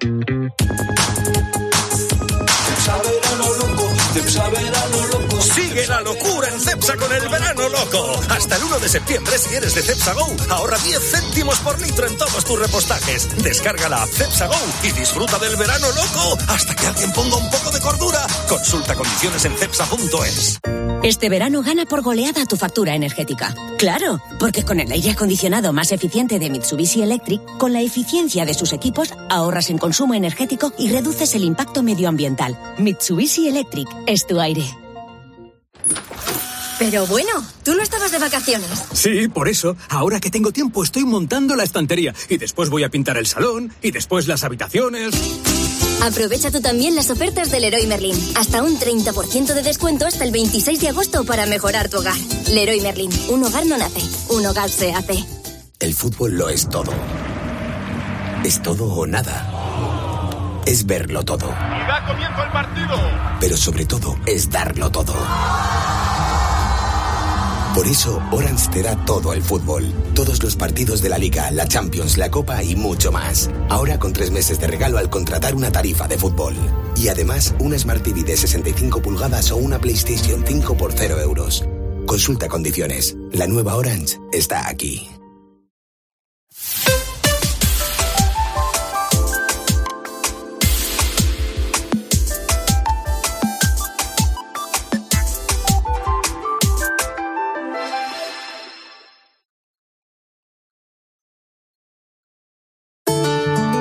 Sigue la locura en Cepsa con el verano loco. Hasta el uno de septiembre, si eres de Cepsa Go, ahorra diez céntimos por litro en todos tus repostajes. Descarga la app Cepsa Go y disfruta del verano loco hasta que alguien ponga un poco de cordura. Consulta condiciones en cepsa punto es. Este verano gana por goleada tu factura energética. Claro, porque con el aire acondicionado más eficiente de Mitsubishi Electric, con la eficiencia de sus equipos, ahorras en consumo energético y reduces el impacto medioambiental. Mitsubishi Electric es tu aire. Pero bueno, tú no estabas de vacaciones. Sí, por eso, ahora que tengo tiempo estoy montando la estantería y después voy a pintar el salón y después las habitaciones. Aprovecha tú también las ofertas del Leroy Merlin. Hasta un treinta por ciento de descuento hasta el veintiséis de agosto para mejorar tu hogar. Leroy Merlin, un hogar no nace, un hogar se hace. El fútbol lo es todo. Es todo o nada. Es verlo todo. Y da comienzo el partido. Pero sobre todo es darlo todo. Por eso, Orange te da todo el fútbol. Todos los partidos de la Liga, la Champions, la Copa y mucho más. Ahora con tres meses de regalo al contratar una tarifa de fútbol. Y además, una Smart T V de sesenta y cinco pulgadas o una PlayStation cinco por cero euros. Consulta condiciones. La nueva Orange está aquí.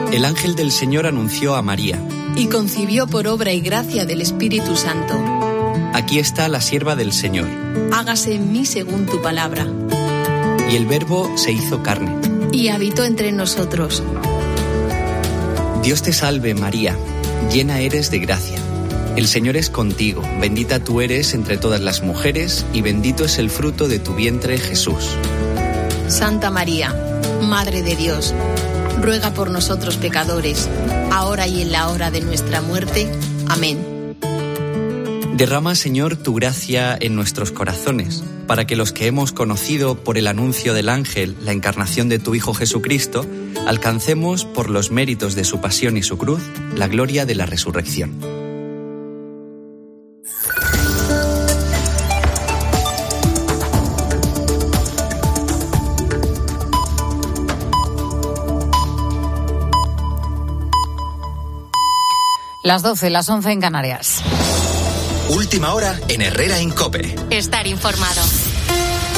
El ángel del Señor anunció a María. Y concibió por obra y gracia del Espíritu Santo. Aquí está la sierva del Señor. Hágase en mí según tu palabra. Y el Verbo se hizo carne. Y habitó entre nosotros. Dios te salve, María, llena eres de gracia. El Señor es contigo, bendita tú eres entre todas las mujeres, y bendito es el fruto de tu vientre, Jesús. Santa María, Madre de Dios, ruega por nosotros pecadores, ahora y en la hora de nuestra muerte. Amén. Derrama, Señor, tu gracia en nuestros corazones, para que los que hemos conocido por el anuncio del ángel la encarnación de tu Hijo Jesucristo, alcancemos, por los méritos de su pasión y su cruz, la gloria de la resurrección. Las doce, las once en Canarias. Última hora en Herrera en COPE. Estar informado.